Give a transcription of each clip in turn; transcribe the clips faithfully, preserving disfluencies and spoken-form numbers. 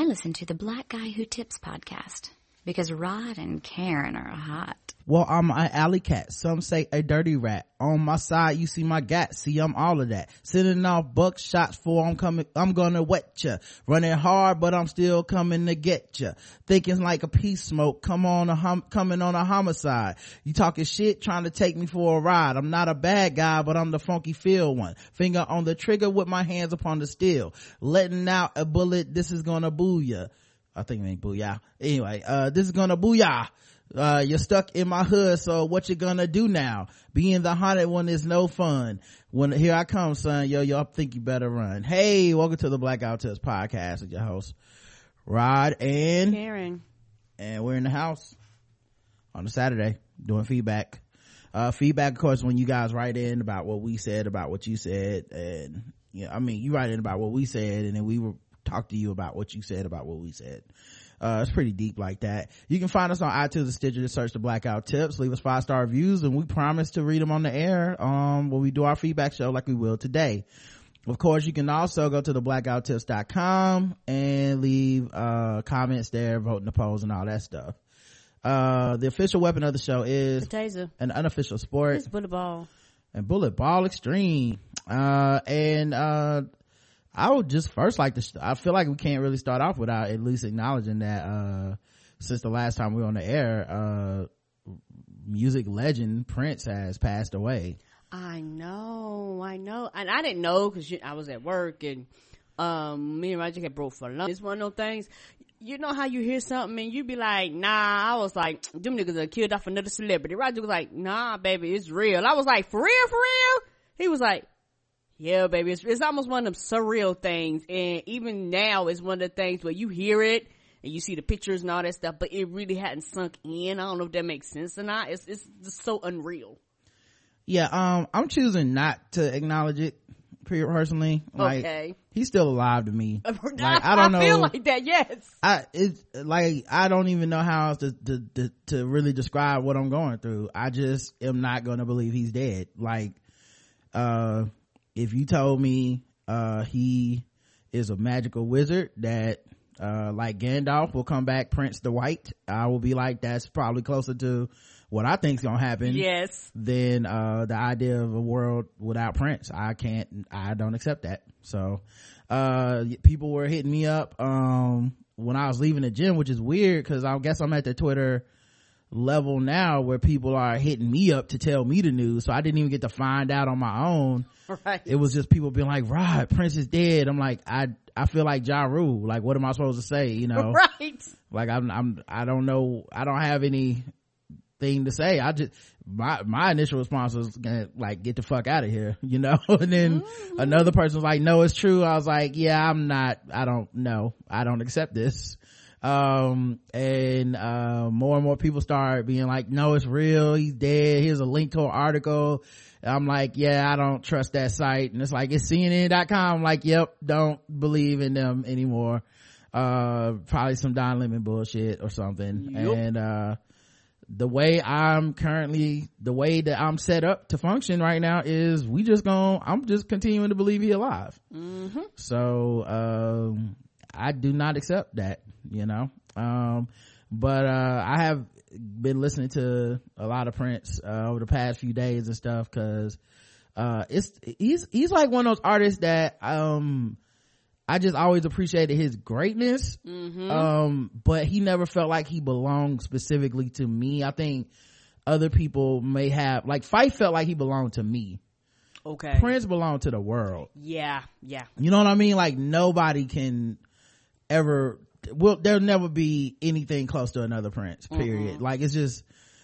I listen to the Black Guy Who Tips podcast because Rod and Karen are hot. Well, I'm an alley cat. Some say a dirty rat. On my side, you see my gat. See, I'm all of that. Sitting off buck shots for I'm coming. I'm gonna wet ya. Running hard, but I'm still coming to get ya. Thinking like a peace smoke. Come on, a hum, coming on a homicide. You talking shit, trying to take me for a ride. I'm not a bad guy, but I'm the funky feel one. Finger on the trigger with my hands upon the steel. Letting out a bullet. This is gonna boo ya. I think it ain't booyah. Anyway, uh, this is gonna booyah. Uh, you're stuck in my hood, so what you gonna do now? Being the haunted one is no fun. When here I come, son, yo, yo, I think you better run. Hey, welcome to the Blackout Tips podcast with your host, Rod and Karen. And we're in the house on a Saturday doing feedback. Uh, feedback, of course, when you guys write in about what we said, about what you said, and, you know, I mean, you write in about what we said, and then we will talk to you about what you said about what we said. Uh, it's pretty deep like that. You can find us on iTunes and Stitcher. Just search the Blackout Tips. Leave us five star reviews, and we promise to read them on the air um when we do our feedback show, like we will today. Of course, you can also go to the blackout tips dot com and leave uh comments there, vote in the polls, and all that stuff. Uh, the official weapon of the show is the taser. An unofficial sport. It's bullet ball. And bullet ball extreme. Uh, and uh. I would just first like to, I feel like we can't really start off without at least acknowledging that, uh, since the last time we were on the air, uh, music legend Prince has passed away. I know, I know. And I didn't know because I was at work and, um, me and Roger had broke for lunch. It's one of those things, you know how you hear something and you be like, nah, I was like, them niggas are killed off another celebrity. Roger was like, nah, baby, it's real. I was like, for real, for real? He was like, yeah, baby, it's, it's almost one of them surreal things, and even now it's one of the things where you hear it and you see the pictures and all that stuff, but it really hadn't sunk in. I don't know if that makes sense or not. It's it's just so unreal. Yeah, um, I'm choosing not to acknowledge it personally. Like, okay, he's still alive to me. Like, I don't know. I feel like that. Yes, I it's like I don't even know how else to to to, to really describe what I'm going through. I just am not going to believe he's dead. Like, uh. If you told me uh he is a magical wizard that uh like Gandalf will come back Prince the White, I will be like, that's probably closer to what I think's gonna happen. Yes. Than uh the idea of a world without Prince. I can't I don't accept that. So uh people were hitting me up um when I was leaving the gym, which is weird because I guess I'm at the Twitter level now where people are hitting me up to tell me the news, so I didn't even get to find out on my own. Right. It was just people being like, Rod, Prince is dead. I'm like, I I feel like Ja Rule. Like, what am I supposed to say, you know? Right. Like, I'm I'm I don't know, I don't have anything to say. I just my my initial response was gonna, like, get the fuck out of here, you know. And then mm-hmm. another person was like, no, it's true. I was like, yeah, I'm not, I don't know, I don't accept this. Um and uh more and more people start being like, no, it's real, he's dead, here's a link to an article. I'm like, yeah, I don't trust that site. And it's like, it's C N N dot com. I'm like, yep, don't believe in them anymore. Uh probably some Don Lemon bullshit or something. Yep. And uh the way I'm currently, the way that I'm set up to function right now is we just gonna, I'm just continuing to believe he alive. Mm-hmm. So um I do not accept that, you know. Um but uh I have been listening to a lot of Prince uh over the past few days and stuff, because uh it's he's he's like one of those artists that um I just always appreciated his greatness. Mm-hmm. Um but he never felt like he belonged specifically to me. I think other people may have, like, Fife felt like he belonged to me. Okay. Prince belonged to the world. Yeah, yeah. You know what I mean? Like, nobody can ever, well, there'll never be anything close to another Prince, period. Mm-hmm. Like, it's just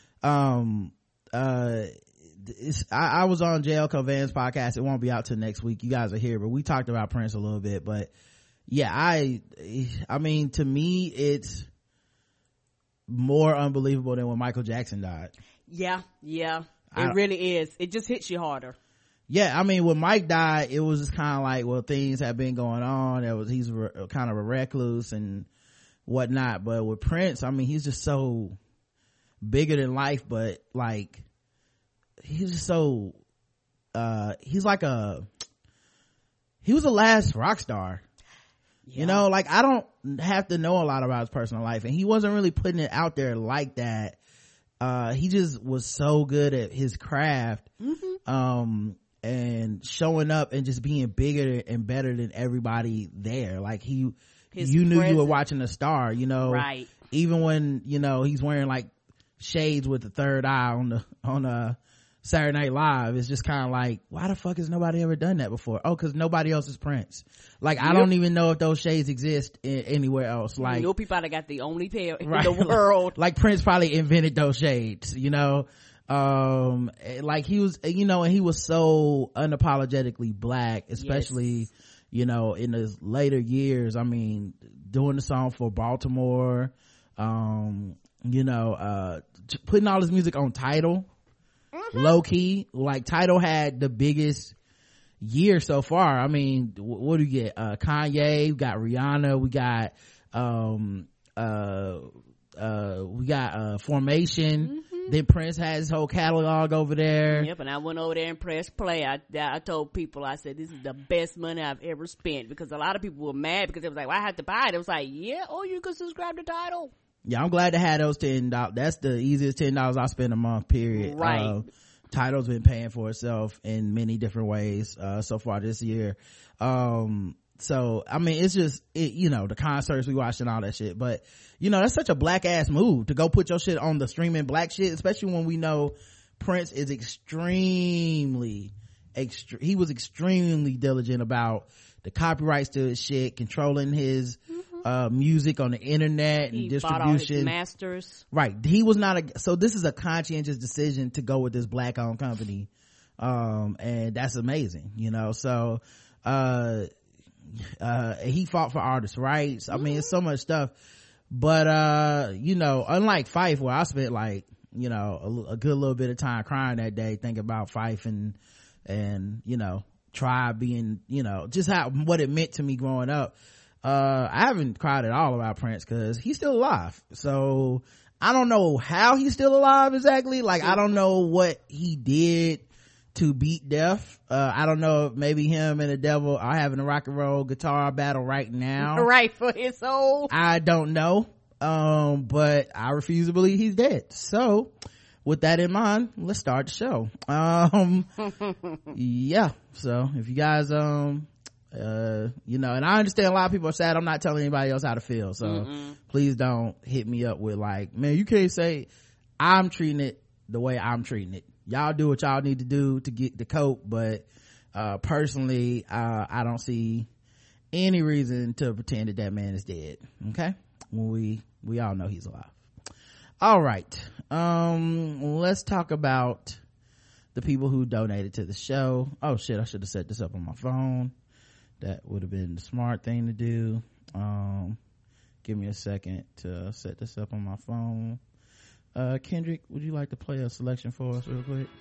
um uh it's, I, I was on J L Covan's podcast. It won't be out till next week. You guys are here, but we talked about Prince a little bit. But yeah, I I mean, to me, it's more unbelievable than when Michael Jackson died. Yeah, yeah, it really is. It just hits you harder. Yeah, I mean, when Mike died, it was just kind of like, well, things have been going on. It was, he's re- kind of a recluse and whatnot. But with Prince, I mean, he's just so bigger than life, but like, he's just so, uh, he's like a, he was the last rock star. Yeah. You know, like I don't have to know a lot about his personal life, and he wasn't really putting it out there like that. Uh, he just was so good at his craft, mm-hmm. um, and showing up and just being bigger and better than everybody there. Like he, his you knew presence. You were watching a star, you know, right? Even when, you know, he's wearing like shades with the third eye on the, on uh Saturday Night Live, it's just kind of like, why the fuck has nobody ever done that before? Oh, because nobody else is Prince. Like, yep. I don't even know if those shades exist in, anywhere else. Like, you probably got the only pair in right, the world. Like, like Prince probably invented those shades, you know? Um, like he was, you know, and he was so unapologetically black, especially, yes. you know, in his later years. I mean, doing the song for Baltimore, um, you know, uh, putting all his music on Tidal. Mm-hmm. Low key, like Tidal had the biggest year so far. I mean, what do you get? Uh, Kanye, we got Rihanna, we got, um, uh, uh, we got, uh, Formation. Mm-hmm. Then Prince had his whole catalog over there. Yep, and I went over there and pressed play. I, I told people, I said, this is the best money I've ever spent, because a lot of people were mad because it was like, well, I had to buy it. It was like, yeah, oh, you could subscribe to Tidal. Yeah, I'm glad to have those ten dollars. That's the easiest ten dollars I spend a month, period. Right. Uh, Tidal's been paying for itself in many different ways, uh, so far this year. Um, so, I mean, it's just, it, you know, the concerts we watched and all that shit. But, you know, that's such a black ass move to go put your shit on the streaming black shit, especially when we know Prince is extremely, extre- he was extremely diligent about the copyrights to his shit, controlling his, uh music on the internet and he distribution. Bought all his masters. Right. He was not a, so this is a conscientious decision to go with this black owned company. Um, and that's amazing, you know, so, uh, uh, he fought for artists' rights. I mean, it's so much stuff, but, uh, you know, unlike Phife, where I spent like, you know, a, a good little bit of time crying that day, thinking about Phife and, and, you know, Tribe being, you know, just how, what it meant to me growing up. Uh, I haven't cried at all about Prince because he's still alive. So I don't know how he's still alive exactly. Like, I don't know what he did to beat death. Uh, I don't know if maybe him and the devil are having a rock and roll guitar battle right now. Right, for his soul. I don't know. Um, but I refuse to believe he's dead. So with that in mind, let's start the show. Um, yeah. So if you guys, um, uh you know, and I understand a lot of people are sad I'm not telling anybody else how to feel, so mm-mm. please don't hit me up with like, man, you can't say. I'm treating it the way I'm treating it. Y'all do what y'all need to do to get the cope, but uh personally, uh I don't see any reason to pretend that that man is dead. Okay, when we we all know he's alive. All right, um let's talk about the people who donated to the show. Oh shit, I should have set this up on my phone. That would have been the smart thing to do. Um, give me a second to set this up on my phone. Uh, Kendrick, would you like to play a selection for us real quick?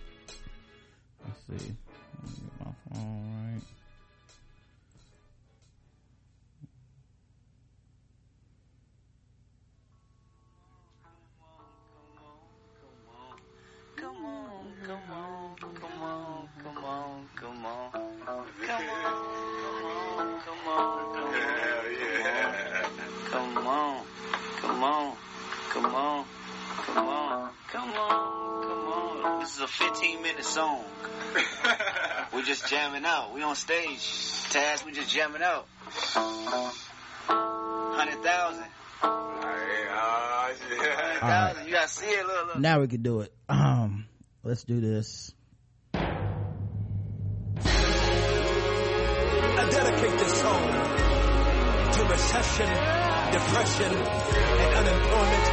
Let's see. Let me get my phone right. Come on, come on, come on, come on, come on, come on. Come on, come on, hell yeah. Come on, come on, come on, come on, come on, come on. This is a fifteen minute song. We're just jamming out. We on stage. Taz, we just jamming out. Hundred thousand. Hundred thousand. You gotta see it. Look, look. Now we can do it. Um, let's do this. I dedicate this song to recession, depression, and unemployment.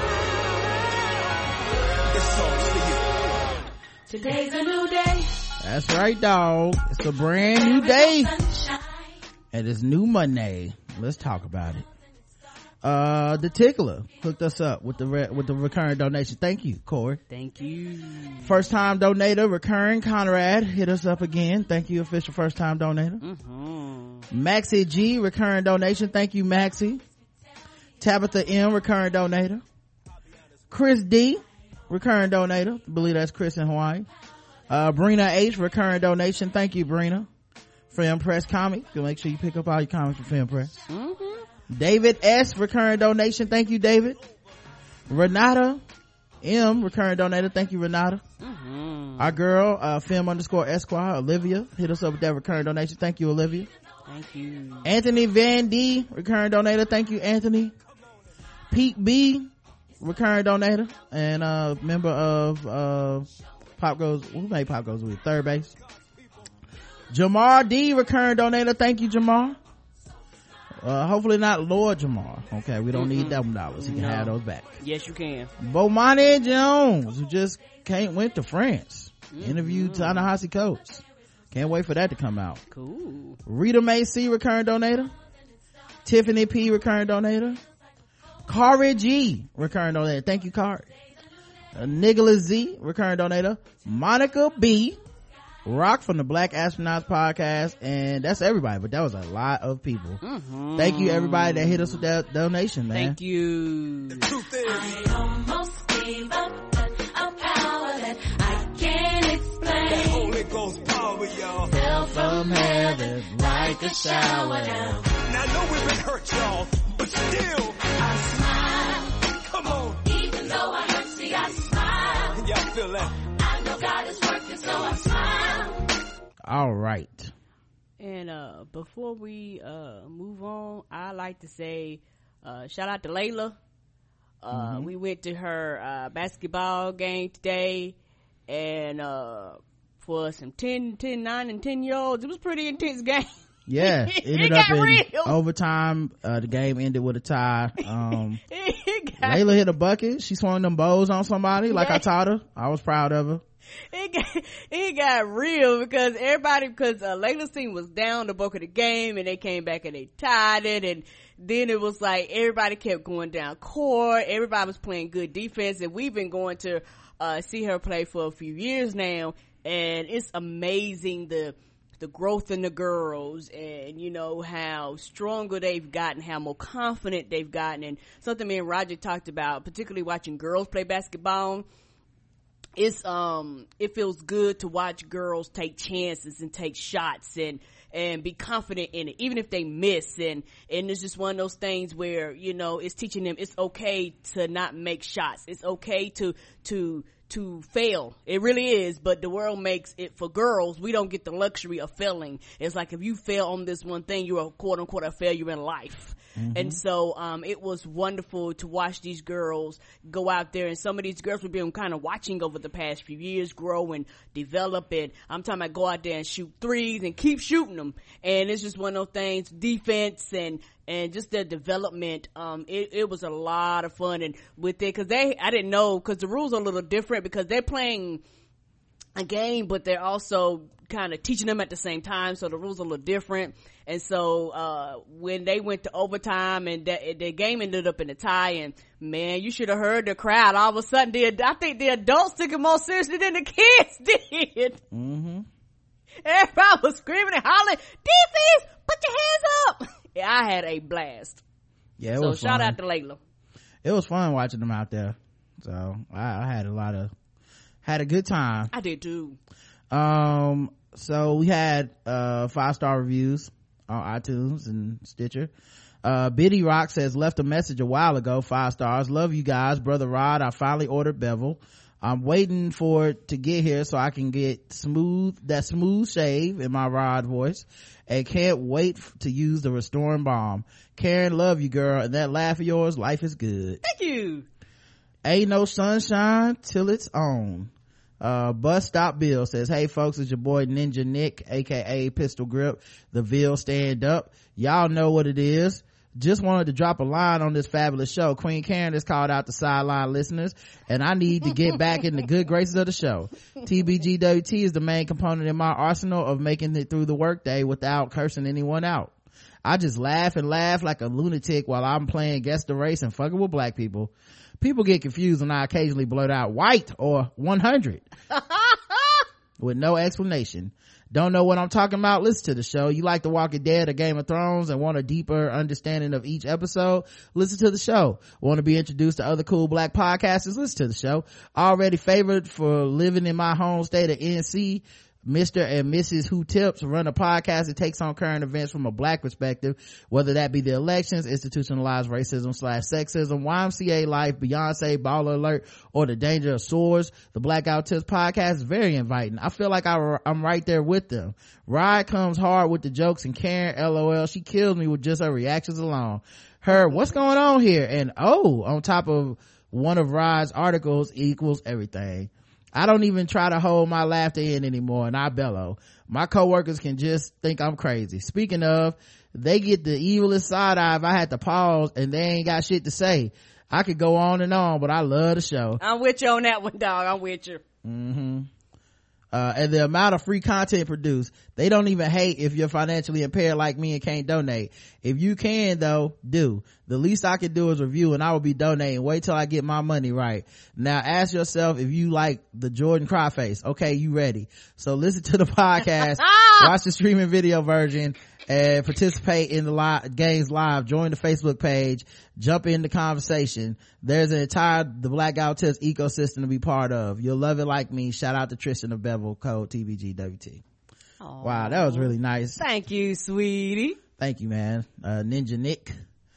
This song's for you. Today's a new day. That's right, dog. It's a brand new day. And it's new Monday. Let's talk about it. Uh, the Tickler hooked us up with the re- with the recurring donation. Thank you, Corey. Thank you. First time donator, recurring Conrad, hit us up again. Thank you, official first time donator. Mm-hmm. Maxie G, recurring donation. Thank you, Maxie. Tabitha M, recurring donator. Chris D, recurring donator. I believe that's Chris in Hawaii. Uh, Brina H, recurring donation. Thank you, Brina. Film Press Comics. So make sure you pick up all your comics from Film Press. Mm-hmm. David S, recurring donation. Thank you, David. Renata M, recurring donator. Thank you, Renata. Mm-hmm. Our girl, uh, film underscore Esquire, Olivia, hit us up with that recurring donation. Thank you, Olivia. Thank you. Anthony Van D, recurring donator. Thank you, Anthony. Pete B, recurring donator and uh member of uh Pop Goes, who made Pop Goes with Third Base. Jamar D, recurring donator. Thank you, Jamar. Uh hopefully not Lord Jamar. Okay, we don't Mm-mm. need them dollars. He can no. have those back. Yes, you can. Bomani Jones, who just came went to France. Mm-hmm. Interviewed Ta-Nehisi Coates. Can't wait for that to come out. Cool. Rita May C, recurring donator. Tiffany P, recurring donator. Kari G, recurring donator. Thank you, Kari. Uh, Nicholas Z, recurring donator. Monica B, Rock from the Black Astronauts podcast, and that's everybody, but that was a lot of people. Mm-hmm. Thank you, everybody that hit us with that donation, man. Thank you. The truth is, I almost gave up, but a power that I can't explain. that Holy Ghost power, y'all. Fell from heaven like a shower. Now I know we've been hurt, y'all, but still, I smile, come on. even though I hurt, see I smile. Can y'all feel that? I know God is working, so I smile. All right. And uh before we uh move on, I like to say uh shout out to Layla. Uh mm-hmm. We went to her uh basketball game today, and uh for some ten, ten, nine and ten year olds, it was a pretty intense game. Yeah, it ended it up in real. overtime. Uh the game ended with a tie. Um it got, Layla hit a bucket. She swung them bows on somebody like yeah. I taught her. I was proud of her. It got, it got real because everybody, because uh, Layla's team was down the bulk of the game, and they came back and they tied it, and then it was like everybody kept going down court. Everybody was playing good defense, and we've been going to uh see her play for a few years now, and it's amazing the the growth in the girls, and you know how stronger they've gotten, how more confident they've gotten. And something me and Roger talked about, particularly watching girls play basketball, it's um it feels good to watch girls take chances and take shots and and be confident in it, even if they miss. And and it's just one of those things where, you know, it's teaching them it's okay to not make shots. It's okay to to to fail. It really is. But the world makes it for girls. We don't get the luxury of failing. It's like if you fail on this one thing, you're a quote unquote a failure in life. Mm-hmm. And so um it was wonderful to watch these girls go out there, and some of these girls we've been kind of watching over the past few years grow and develop. And I'm talking about go out there and shoot threes and keep shooting them. And it's just one of those things, defense and and just their development. Um it, it was a lot of fun. And with it, because they I didn't know, because the rules are a little different, because they're playing a game but they're also kind of teaching them at the same time, so the rules are a little different. And so uh when they went to overtime and the, the game ended up in a tie, and man, you should have heard the crowd. All of a sudden the, I think the adults took it more seriously than the kids did. Mm-hmm. Everybody was screaming and hollering, defense, put your hands up. Yeah, I had a blast. Yeah, it so was shout fun. out to Layla. It was fun watching them out there. So I, I had a lot of had a good time. I did too. Um so we had uh five star reviews on iTunes and Stitcher. uh Biddy Rock says, left a message a while ago, five stars. Love you guys. Brother Rod, I finally ordered Bevel. I'm waiting for it to get here so I can get smooth that smooth shave in my Rod voice, and can't wait f- to use the restoring balm. Karen, love you, girl, and that laugh of yours, life is good. Thank you. Ain't no sunshine till it's on. uh Bus Stop Bill says, hey folks, it's your boy Ninja Nick, aka Pistol Grip, the Ville stand up. Y'all know what it is. Just wanted to drop a line on this fabulous show. Queen Karen has called out the sideline listeners, and I need to get back in the good graces of the show. T B G W T is the main component in my arsenal of making it through the workday without cursing anyone out. I just laugh and laugh like a lunatic while I'm playing Guess the Race and fucking with black people. People get confused when I occasionally blurt out white or one hundred with no explanation. Don't know what I'm talking about? Listen to the show. You like The Walking Dead or Game of Thrones and want a deeper understanding of each episode? Listen to the show. Want to be introduced to other cool black podcasters? Listen to the show. Already favored for living in my home state of N C Mister and Missus Who Tips run a podcast that takes on current events from a black perspective, whether that be the elections, institutionalized racism slash sexism, Y M C A life, Beyonce, Baller Alert, or the danger of swords. The Blackout Tips podcast is very inviting. I feel like I, I'm right there with them. Rod comes hard with the jokes, and Karen, lol, she kills me with just her reactions alone. Her, what's going on here? And oh, on top of one of Rod's articles equals everything. I don't even try to hold my laughter in anymore, and I bellow. My coworkers can just think I'm crazy. Speaking of, they get the evilest side eye if I had to pause and they ain't got shit to say. I could go on and on, but I love the show. I'm with you on that one, dog. I'm with you. Mm-hmm. Uh, and the amount of free content produced, they don't even hate if you're financially impaired like me and can't donate. If you can though, do. The least I can do is review, and I will be donating. Wait till I get my money right. Now ask yourself if you like the Jordan cry face. Okay, you ready. So listen to the podcast, watch the streaming video version, and participate in the live games live. Join the Facebook page, jump in the conversation. There's an entire the Blackout Tips ecosystem to be part of. You'll love it like me. Shout out to Tristan of Bevel, code T B G W T. Aww. Wow, that was really nice. Thank you, sweetie. Thank you, man. uh Ninja Nick.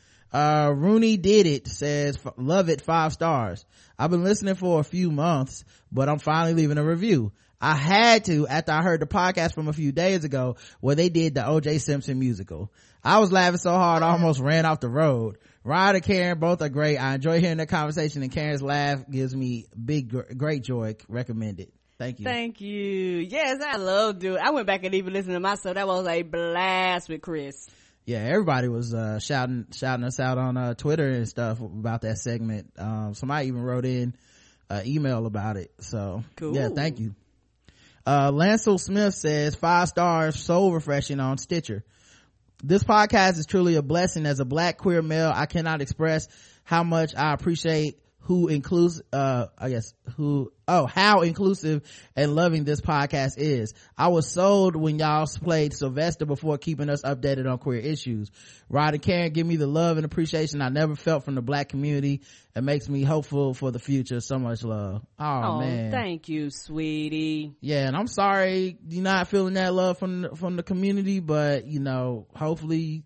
uh Rooney did it says, love it, five stars. I've been listening for a few months, but I'm finally leaving a review. I had to after I heard the podcast from a few days ago where they did the O J Simpson musical. I was laughing so hard I almost ran off the road. Rod and Karen both are great. I enjoy hearing their conversation, and Karen's laugh gives me big great joy. Recommended. Thank you. Thank you. Yes, I love doing. I went back and even listened to myself. That was a blast with Chris. Yeah, everybody was uh shouting shouting us out on uh Twitter and stuff about that segment. Um somebody even wrote in an email about it. So cool. Yeah, thank you. uh Lancel Smith says, five stars, so refreshing on Stitcher. This podcast is truly a blessing. As a black queer male, I cannot express how much I appreciate who includes uh I guess who oh how inclusive and loving this podcast is. I was sold when y'all played Sylvester before keeping us updated on queer issues. Rod and Karen give me the love and appreciation I never felt from the black community. It makes me hopeful for the future. So much love. Oh, oh man, thank you, sweetie. Yeah, and I'm sorry you're not feeling that love from the, from the community, but you know, hopefully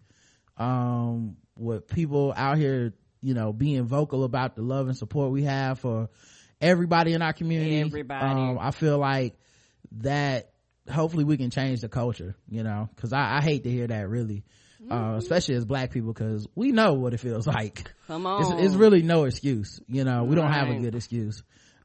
um with people out here, you know, being vocal about the love and support we have for everybody in our community, everybody um, I feel like that hopefully we can change the culture, you know, because I, I hate to hear that, really. Mm-hmm. uh especially as black people, because we know what it feels like. Come on, it's, it's really no excuse, you know. We right. don't have a good excuse.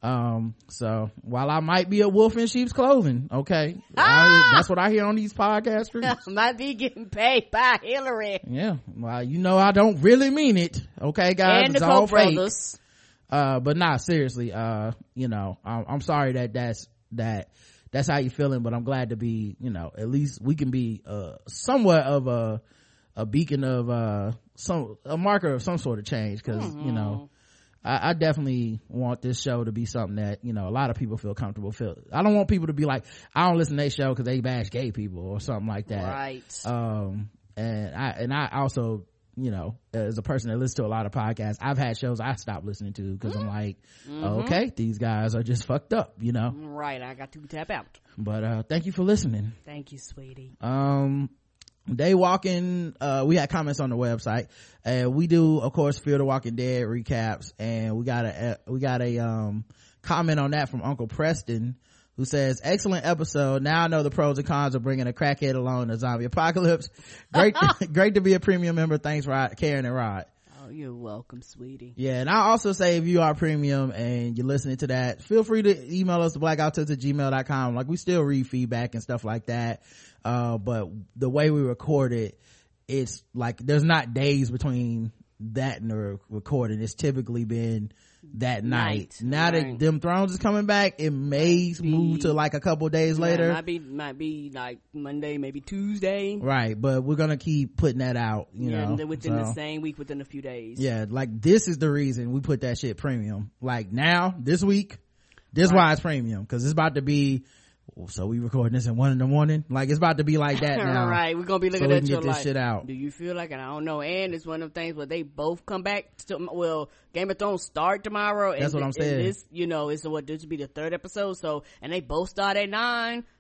Um so while I might be a wolf in sheep's clothing, okay, ah! I, that's what I hear on these podcast streets. Might be getting paid by Hillary. Yeah, well, you know, I don't really mean it, okay, guys. And it's the all Koch fake. brothers. Uh but nah, seriously, uh you know, I'm, I'm sorry that that's that that's how you feeling, but I'm glad to be, you know, at least we can be uh somewhat of a a beacon of uh some a marker of some sort of change, because mm-hmm. you know, I, I definitely want this show to be something that, you know, a lot of people feel comfortable feel. I don't want people to be like, I don't listen to their show because they bash gay people or something like that. Right. Um, and I and I also, you know, as a person that listens to a lot of podcasts, I've had shows I stopped listening to because I'm like, mm-hmm. oh, okay, these guys are just fucked up, you know. Right. I got to tap out. But uh, thank you for listening. Thank you, sweetie. Um. Day Walking, uh we had comments on the website, and we do of course Fear the Walking Dead recaps, and we got a we got a um comment on that from Uncle Preston, who says, excellent episode. Now I know the pros and cons of bringing a crackhead along in a zombie apocalypse. Great great to be a premium member. Thanks, Rod, Karen and Rod. Oh, you're welcome, sweetie. Yeah, and I also say, if you are premium and you're listening to that, feel free to email us to blackouttips at gmail dot com. Like, we still read feedback and stuff like that, uh but the way we record it, it's like there's not days between that and the recording. It's typically been that night, night. Now right. that Them Thrones is coming back, it may be, move to like a couple days yeah, later. Might be might be like Monday, maybe Tuesday. Right, but we're gonna keep putting that out, you yeah, know, within so, the same week, within a few days. Yeah, like this is the reason we put that shit premium. Like now, this week, this right. why it's premium, because it's about to be. So we recording this at one in the morning. Like, it's about to be like that now. Right, we're gonna be looking so at you your get this like, shit out. Do you feel like it? I don't know. And it's one of the things where they both come back. To, well, Game of Thrones start tomorrow. That's and what I'm saying. This, you know, it's what this will be the third episode. So, and they both start at nine.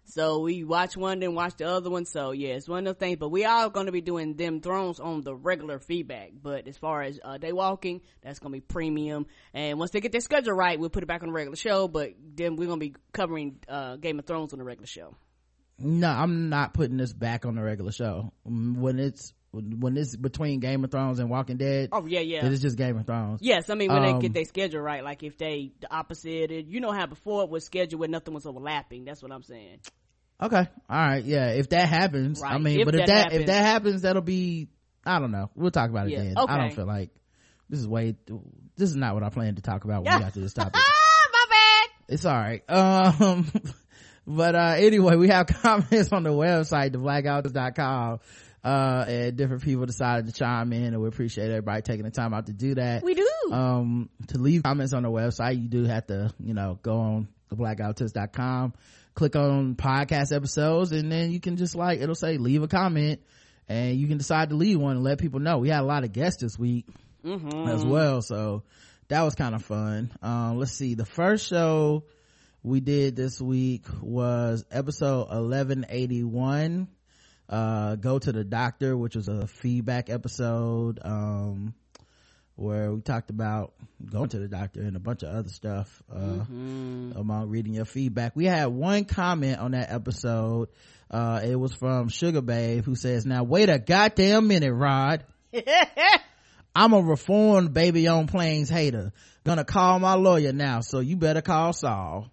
So we watch one, then watch the other one. So yeah, it's one of those things. But we are going to be doing them Thrones on the regular feedback. But as far as uh, Day Walking, that's going to be premium. And once they get their schedule right, we'll put it back on the regular show. But then we're going to be covering uh, Game of Thrones on the regular show. No, I'm not putting this back on the regular show. When it's when it's between Game of Thrones and Walking Dead. Oh yeah, yeah. It's just Game of Thrones. Yes, I mean when um, they get their schedule right. Like if they the opposite, you know how before it was scheduled where nothing was overlapping. That's what I'm saying. Okay, all right, yeah. If that happens, right. I mean, if but if that that happens, if that happens, that'll be. I don't know. We'll talk about it yeah. then. Okay. I don't feel like this is way. This is not what I planned to talk about when yeah. we got to this topic. My bad. It's all right. Um, but uh, anyway, we have comments on the website, the blackouters dot com. Uh, and different people decided to chime in, and we appreciate everybody taking the time out to do that. We do. Um, to leave comments on the website, you do have to, you know, go on the blackouters dot com, click on podcast episodes, and then you can just like, it'll say leave a comment, and you can decide to leave one and let people know. We had a lot of guests this week mm-hmm. as well, so that was kind of fun. Um, let's see. The first show we did this week was episode eleven eighty-one. Uh, go to the doctor, which was a feedback episode, um, where we talked about going to the doctor and a bunch of other stuff, uh, mm-hmm. among reading your feedback. We had one comment on that episode. Uh, it was from Sugar Babe, who says, now wait a goddamn minute, Rod. I'm a reformed baby on planes hater. Gonna call my lawyer now, so you better call Saul.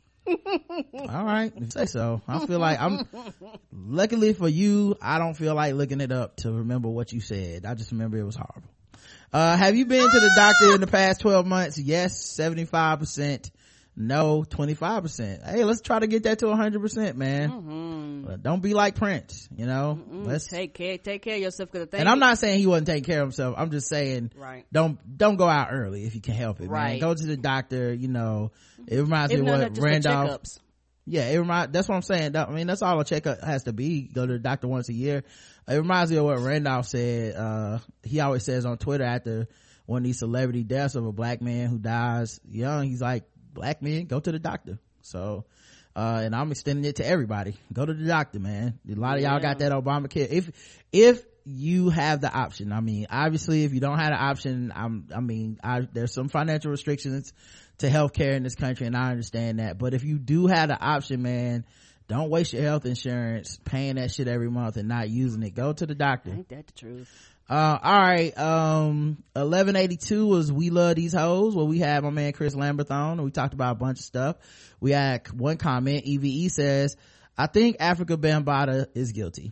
All right, say so. I feel like I'm luckily for you, I don't feel like looking it up to remember what you said. I just remember it was horrible. Uh have you been to the doctor in the past twelve months? Yes, seventy-five percent. No, twenty-five percent. Hey, let's try to get that to one hundred percent, man. Mm-hmm. Uh, don't be like Prince, you know. Mm-mm. Let's take care take care of yourself. Cause and I'm not saying he wasn't taking care of himself. I'm just saying right. don't don't go out early if you can help it, right. man. Go to the doctor, you know. It reminds Even me of what Randolph yeah, it reminds, that's what I'm saying. I mean, that's all a checkup has to be. Go to the doctor once a year. It reminds me of what Randolph said. Uh, he always says on Twitter after one of these celebrity deaths of a black man who dies young, he's like, black men, go to the doctor. So, uh, and I'm extending it to everybody. Go to the doctor, man. A lot of y'all got that Obamacare. If, if you have the option, I mean, obviously if you don't have the option, I'm, I mean, I, there's some financial restrictions to healthcare in this country, and I understand that. But if you do have the option, man, don't waste your health insurance paying that shit every month and not using it. Go to the doctor. Ain't that the truth? Uh, all right. Um, eleven eighty-two was We Love These Hoes, where we had my man Chris Lambert on, and we talked about a bunch of stuff. We had one comment. E V E says, I think Africa Bambaataa is guilty.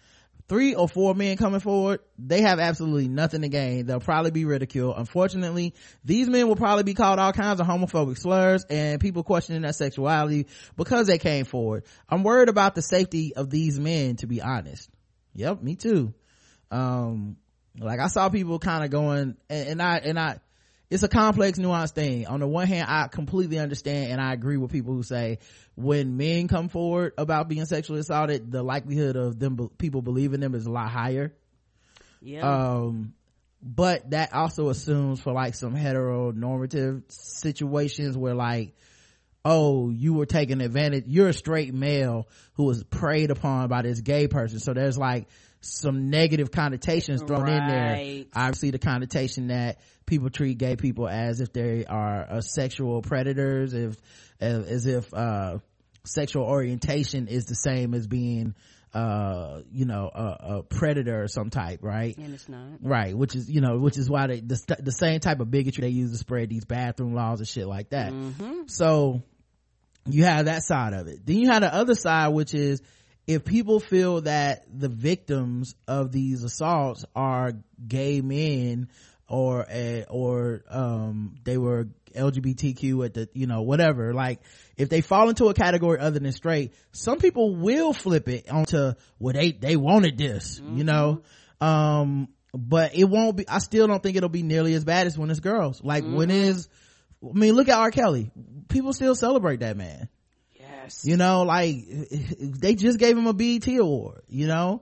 Three or four men coming forward, they have absolutely nothing to gain. They'll probably be ridiculed. Unfortunately, these men will probably be called all kinds of homophobic slurs and people questioning their sexuality because they came forward. I'm worried about the safety of these men, to be honest. Yep, me too. Um, like I saw people kind of going, and, and I, and I, it's a complex, nuanced thing. On the one hand, I completely understand and I agree with people who say when men come forward about being sexually assaulted, the likelihood of them, people believing them is a lot higher. Yeah. Um, but that also assumes for like some heteronormative situations where like, oh, you were taking advantage, you're a straight male who was preyed upon by this gay person. So there's like some negative connotations thrown right. in there. Obviously the connotation that people treat gay people as if they are uh, sexual predators, if as, as if uh sexual orientation is the same as being uh you know a, a predator or some type, right? And it's not, right? Which is, you know, which is why they the, the same type of bigotry they use to spread these bathroom laws and shit like that. Mm-hmm. So you have that side of it. Then you have the other side, which is if people feel that the victims of these assaults are gay men or uh, or um they were L G B T Q at the, you know, whatever, like if they fall into a category other than straight, some people will flip it onto, well, they they wanted this, mm-hmm. you know, um but it won't be, I still don't think it'll be nearly as bad as when it's girls. Like mm-hmm. when it's, I mean, look at R. Kelly, people still celebrate that man. Yes, you know, like they just gave him a B E T award, you know.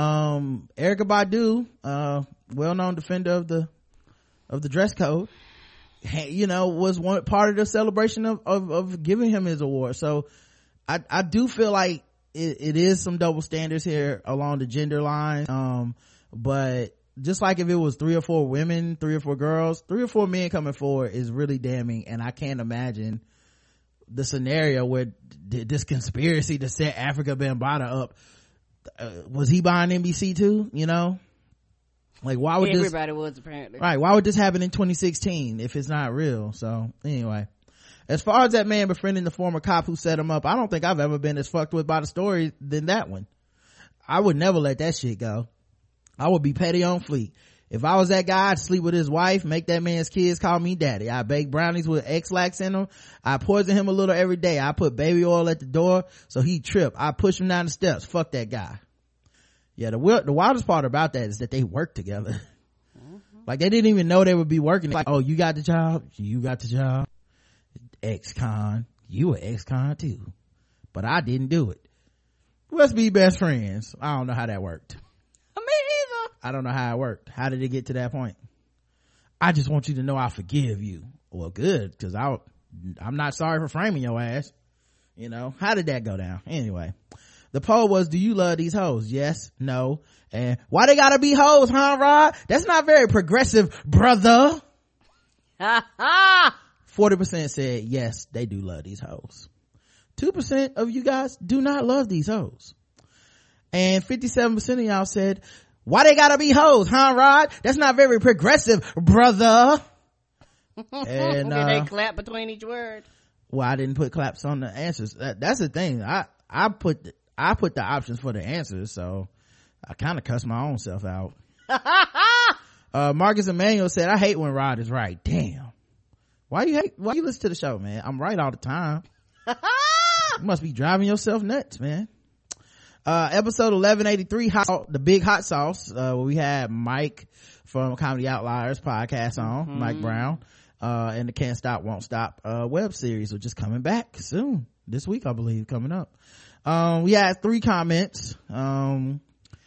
um Erykah Badu, uh well-known defender of the of the dress code, you know, was one part of the celebration of, of of giving him his award. So I I do feel like it, it is some double standards here along the gender line. Um, but just like if it was three or four women, three or four girls, three or four men coming forward is really damning. And I can't imagine the scenario where th- this conspiracy to set Africa Bambaataa up, uh, was he buying N B C too? You know, like why would everybody this, was apparently right? Why would this happen in twenty sixteen if it's not real? So anyway, as far as that man befriending the former cop who set him up, I don't think I've ever been as fucked with by the story than that one. I would never let that shit go. I would be petty on fleek. If I was that guy, I'd sleep with his wife, make that man's kids call me daddy. I bake brownies with X-Lax in them. I poison him a little every day. I put baby oil at the door so he trip. I push him down the steps. Fuck that guy. Yeah, the the wildest part about that is that they work together. Mm-hmm. Like they didn't even know they would be working. Like, oh, you got the job? You got the job? Ex-con. You were ex-con too. But I didn't do it. Let's be best friends. I don't know how that worked. I don't know how it worked. How did it get to that point? I just want you to know I forgive you. Well, good, because I I'm not sorry for framing your ass. You know, how did that go down? Anyway, the poll was, do you love these hoes? Yes, no, and why they gotta be hoes, huh, Rod? That's not very progressive, brother. forty percent said yes, they do love these hoes. two percent of you guys do not love these hoes, and fifty-seven percent of y'all said, why they gotta be hoes, huh, Rod? That's not very progressive, brother. And uh, did they clap between each word? Well, I didn't put claps on the answers. That, that's the thing. I I put the, I put the options for the answers, so I kind of cussed my own self out. uh Marcus Emmanuel said, I hate when Rod is right. Damn. Why you hate? Why you listen to the show, man? I'm right all the time. You must be driving yourself nuts, man. Uh, episode eleven eighty-three, hot, the big hot sauce, uh, where we had Mike from Comedy Outliers podcast on, mm-hmm. Mike Brown, uh, and the Can't Stop, Won't Stop, uh, web series, which is coming back soon, this week, I believe, coming up. Um, we had three comments. Um,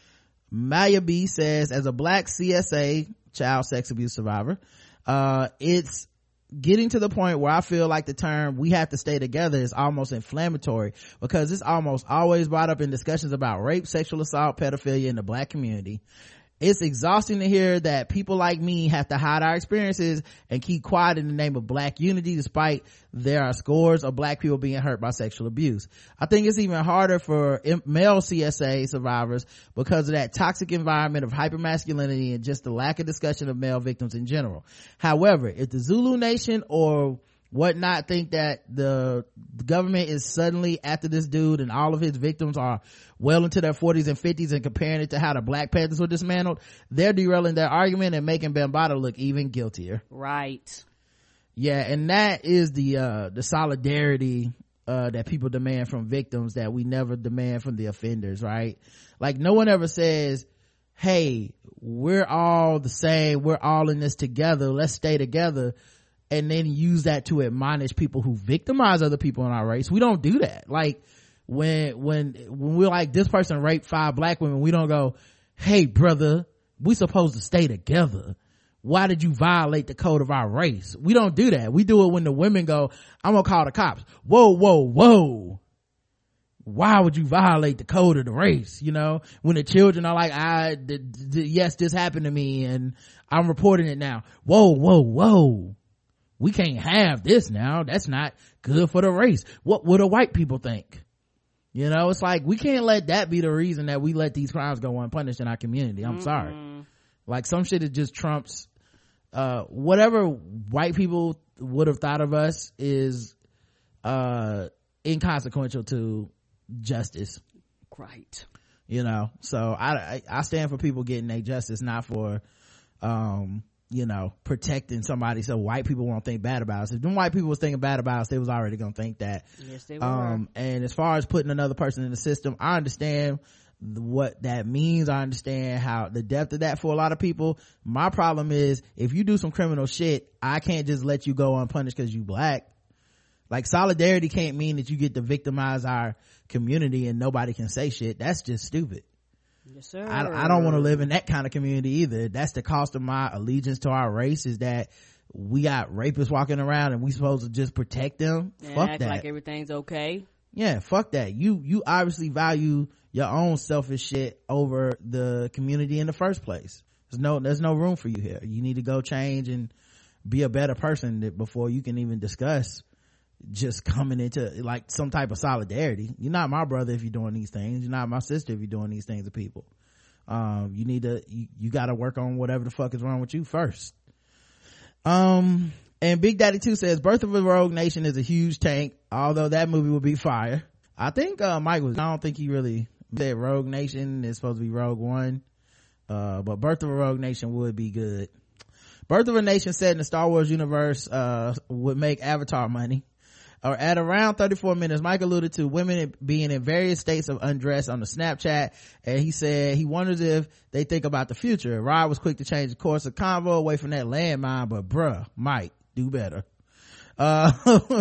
Maya B says, as a black C S A, child sex abuse survivor, uh, it's getting to the point where I feel like the term we have to stay together is almost inflammatory, because it's almost always brought up in discussions about rape, sexual assault, pedophilia in the black community. It's exhausting to hear that people like me have to hide our experiences and keep quiet in the name of black unity, despite there are scores of black people being hurt by sexual abuse. I think it's even harder for male C S A survivors because of that toxic environment of hypermasculinity and just the lack of discussion of male victims in general. However, if the Zulu Nation or whatnot think that the, the government is suddenly after this dude and all of his victims are well into their forties and fifties and comparing it to how the Black Panthers were dismantled, they're derailing their argument and making Bambaataa look even guiltier. Right. Yeah, and that is the uh the solidarity uh that people demand from victims that we never demand from the offenders, right? Like, no one ever says, hey, we're all the same, we're all in this together, let's stay together, and then use that to admonish people who victimize other people in our race. We don't do that. Like, when when when we're like, this person raped five black women, we don't go, hey brother, we supposed to stay together, why did you violate the code of our race? We don't do that. We do it when the women go, I'm gonna call the cops. Whoa whoa whoa, why would you violate the code of the race? You know, when the children are like, I d- d- yes, this happened to me and I'm reporting it now. Whoa whoa whoa, we can't have this now. That's not good for the race. What would the white people think? You know, it's like, we can't let that be the reason that we let these crimes go unpunished in our community. I'm mm-hmm. sorry. Like, some shit that just trumps, uh, whatever white people would have thought of us is, uh, inconsequential to justice. Right. You know, so I, I, I stand for people getting their justice, not for, um, you know, protecting somebody so white people won't think bad about us. If them white people was thinking bad about us, they was already gonna think that. Yes, they were. Um, and as far as putting another person in the system, I understand what that means. I understand how the depth of that for a lot of people. My problem is, if you do some criminal shit, I can't just let you go unpunished because you black. Like, solidarity can't mean that you get to victimize our community and nobody can say shit. That's just stupid. Yes, sir. I, I don't want to live in that kind of community either. That's the cost of my allegiance to our race, is that we got rapists walking around and we supposed to just protect them. And Fuck act that. like everything's okay. Yeah, fuck that. You, you obviously value your own selfish shit over the community in the first place. There's no, there's no room for you here. You need to go change and be a better person that before you can even discuss just coming into like some type of solidarity. You're not my brother if you're doing these things. You're not my sister if you're doing these things to people. Um, you need to, you, you gotta work on whatever the fuck is wrong with you first. Um, and Big Daddy two says, Birth of a Rogue Nation is a huge tank, although that movie would be fire. I think, uh, Mike was, I don't think he really said Rogue Nation is supposed to be Rogue One. Uh, but Birth of a Rogue Nation would be good. Birth of a Nation set in the Star Wars universe, uh, would make Avatar money. Or at around thirty-four minutes, Mike alluded to women being in various states of undress on the Snapchat, and he said he wonders if they think about the future. Rod was quick to change the course of convo away from that landmine, but bruh, Mike, do better. Uh,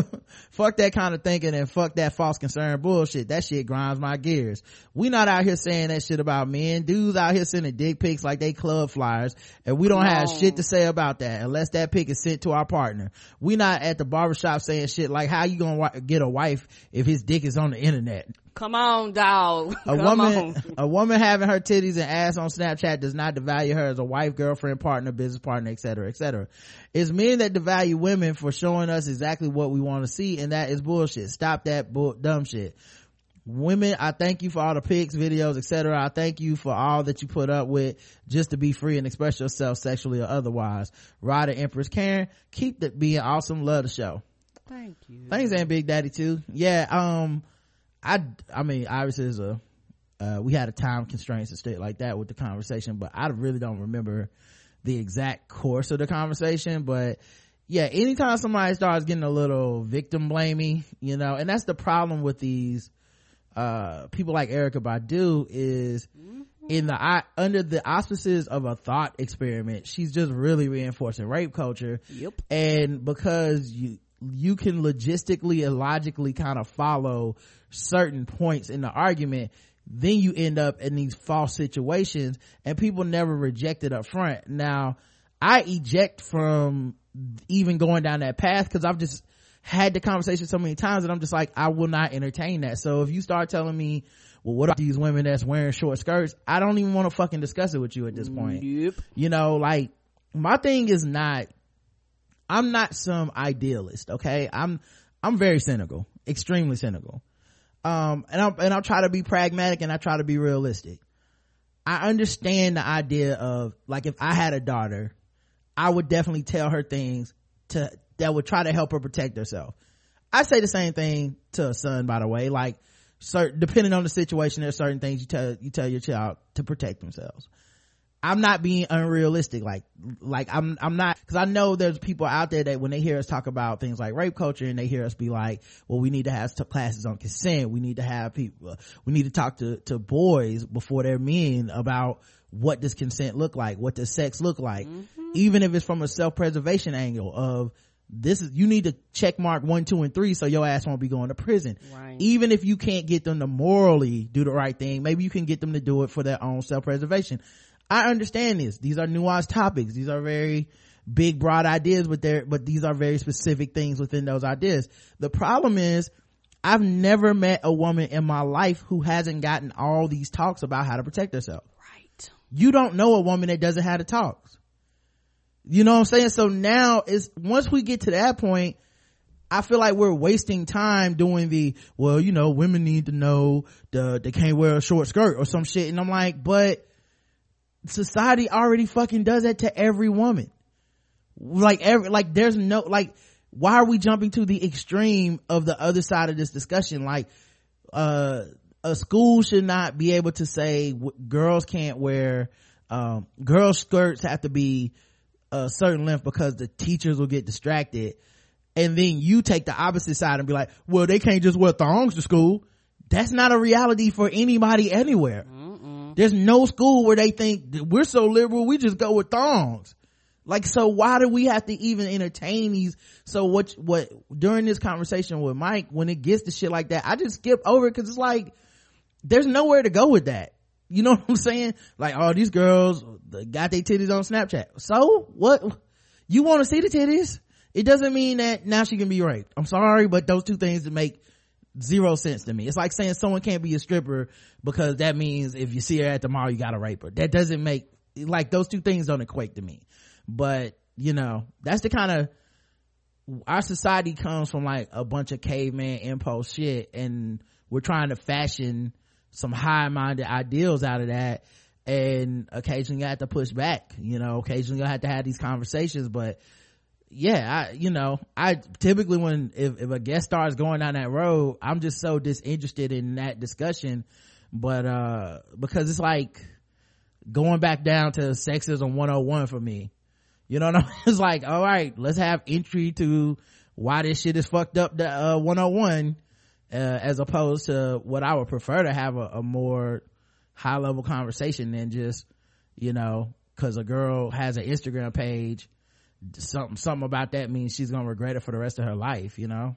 fuck that kind of thinking and fuck that false concern bullshit. That shit grinds my gears. We not out here saying that shit about men. Dudes out here sending dick pics like they club flyers, and we don't have shit to say about that unless that pic is sent to our partner. We not at the barbershop saying shit like, how you gonna wa- get a wife if his dick is on the internet? Come on, dog. A Come woman, on. a woman having her titties and ass on Snapchat does not devalue her as a wife, girlfriend, partner, business partner, et cetera, et cetera. It's men that devalue women for showing us exactly what we want to see, and that is bullshit. Stop that bull- dumb shit. Women, I thank you for all the pics, videos, et cetera. I thank you for all that you put up with just to be free and express yourself sexually or otherwise. Rod and Empress Karen, keep that being awesome. Love the show. Thank you. Thanks, and Big Daddy too. Yeah, um, I, I mean, obviously there's a, uh, we had a time constraints and shit like that with the conversation, but I really don't remember the exact course of the conversation. But yeah, anytime somebody starts getting a little victim blamey, you know, and that's the problem with these, uh, people like Erykah Badu is mm-hmm. in the, I, under the auspices of a thought experiment, she's just really reinforcing rape culture. Yep. And because you, you can logistically and logically kind of follow certain points in the argument, then you end up in these false situations, and people never reject it up front. Now, I eject from even going down that path because I've just had the conversation so many times that I'm just like, I will not entertain that. So if you start telling me, well, what are these women that's wearing short skirts, I don't even want to fucking discuss it with you at this point. Yep. You know, like, my thing is not, I'm not some idealist, okay? I'm, I'm very cynical, extremely cynical. Um, and I'm, and I'll try to be pragmatic and I try to be realistic. I understand the idea of, like, if I had a daughter, I would definitely tell her things to, that would try to help her protect herself. I say the same thing to a son, by the way, like, certain, depending on the situation, there's certain things you tell, you tell your child to protect themselves. I'm not being unrealistic, like, like I'm, I'm not, cause I know there's people out there that when they hear us talk about things like rape culture and they hear us be like, well, we need to have classes on consent. We need to have people, we need to talk to, to boys before they're men about what does consent look like? What does sex look like? Mm-hmm. Even if it's from a self-preservation angle of, this is, you need to check mark one, two, and three so your ass won't be going to prison. Right. Even if you can't get them to morally do the right thing, maybe you can get them to do it for their own self-preservation. I understand this. These are nuanced topics. These are very big, broad ideas, but they're, but these are very specific things within those ideas. The problem is, I've never met a woman in my life who hasn't gotten all these talks about how to protect herself. Right. You don't know a woman that doesn't have the talks. You know what I'm saying? So now it's, once we get to that point, I feel like we're wasting time doing the, well, you know, women need to know the, they can't wear a short skirt or some shit. And I'm like, but society already fucking does that to every woman. Like every, like there's no, like, why are we jumping to the extreme of the other side of this discussion? Like, uh, a school should not be able to say w- girls can't wear, um, girls skirts have to be a certain length because the teachers will get distracted. And then you take the opposite side and be like, well, they can't just wear thongs to school. That's not a reality for anybody anywhere. Mm-mm. There's no school where they think we're so liberal, we just go with thongs. Like, so why do we have to even entertain these? So what, what, during this conversation with Mike, when it gets to shit like that, I just skip over it because it's like, there's nowhere to go with that. You know what I'm saying? Like, oh, these girls got their titties on Snapchat. So what? You want to see the titties? It doesn't mean that now she can be raped. I'm sorry, but those two things that make zero sense to me. It's like saying someone can't be a stripper because that means if you see her at the mall, you gotta rape her. That doesn't make, like, those two things don't equate to me. But, you know, that's the kind of, our society comes from like a bunch of caveman impulse shit, and we're trying to fashion some high-minded ideals out of that, and occasionally you have to push back, you know, occasionally you have to have these conversations. But yeah, I, you know, I typically when, if, if a guest star is going down that road, I'm just so disinterested in that discussion. But, uh, because it's like going back down to sexism one oh one for me. You know what I mean? It's like, all right, let's have entry to why this shit is fucked up, the, uh, one oh one, uh, as opposed to what I would prefer to have a, a more high level conversation than just, you know, cause a girl has an Instagram page, something something about that means she's gonna regret it for the rest of her life, you know.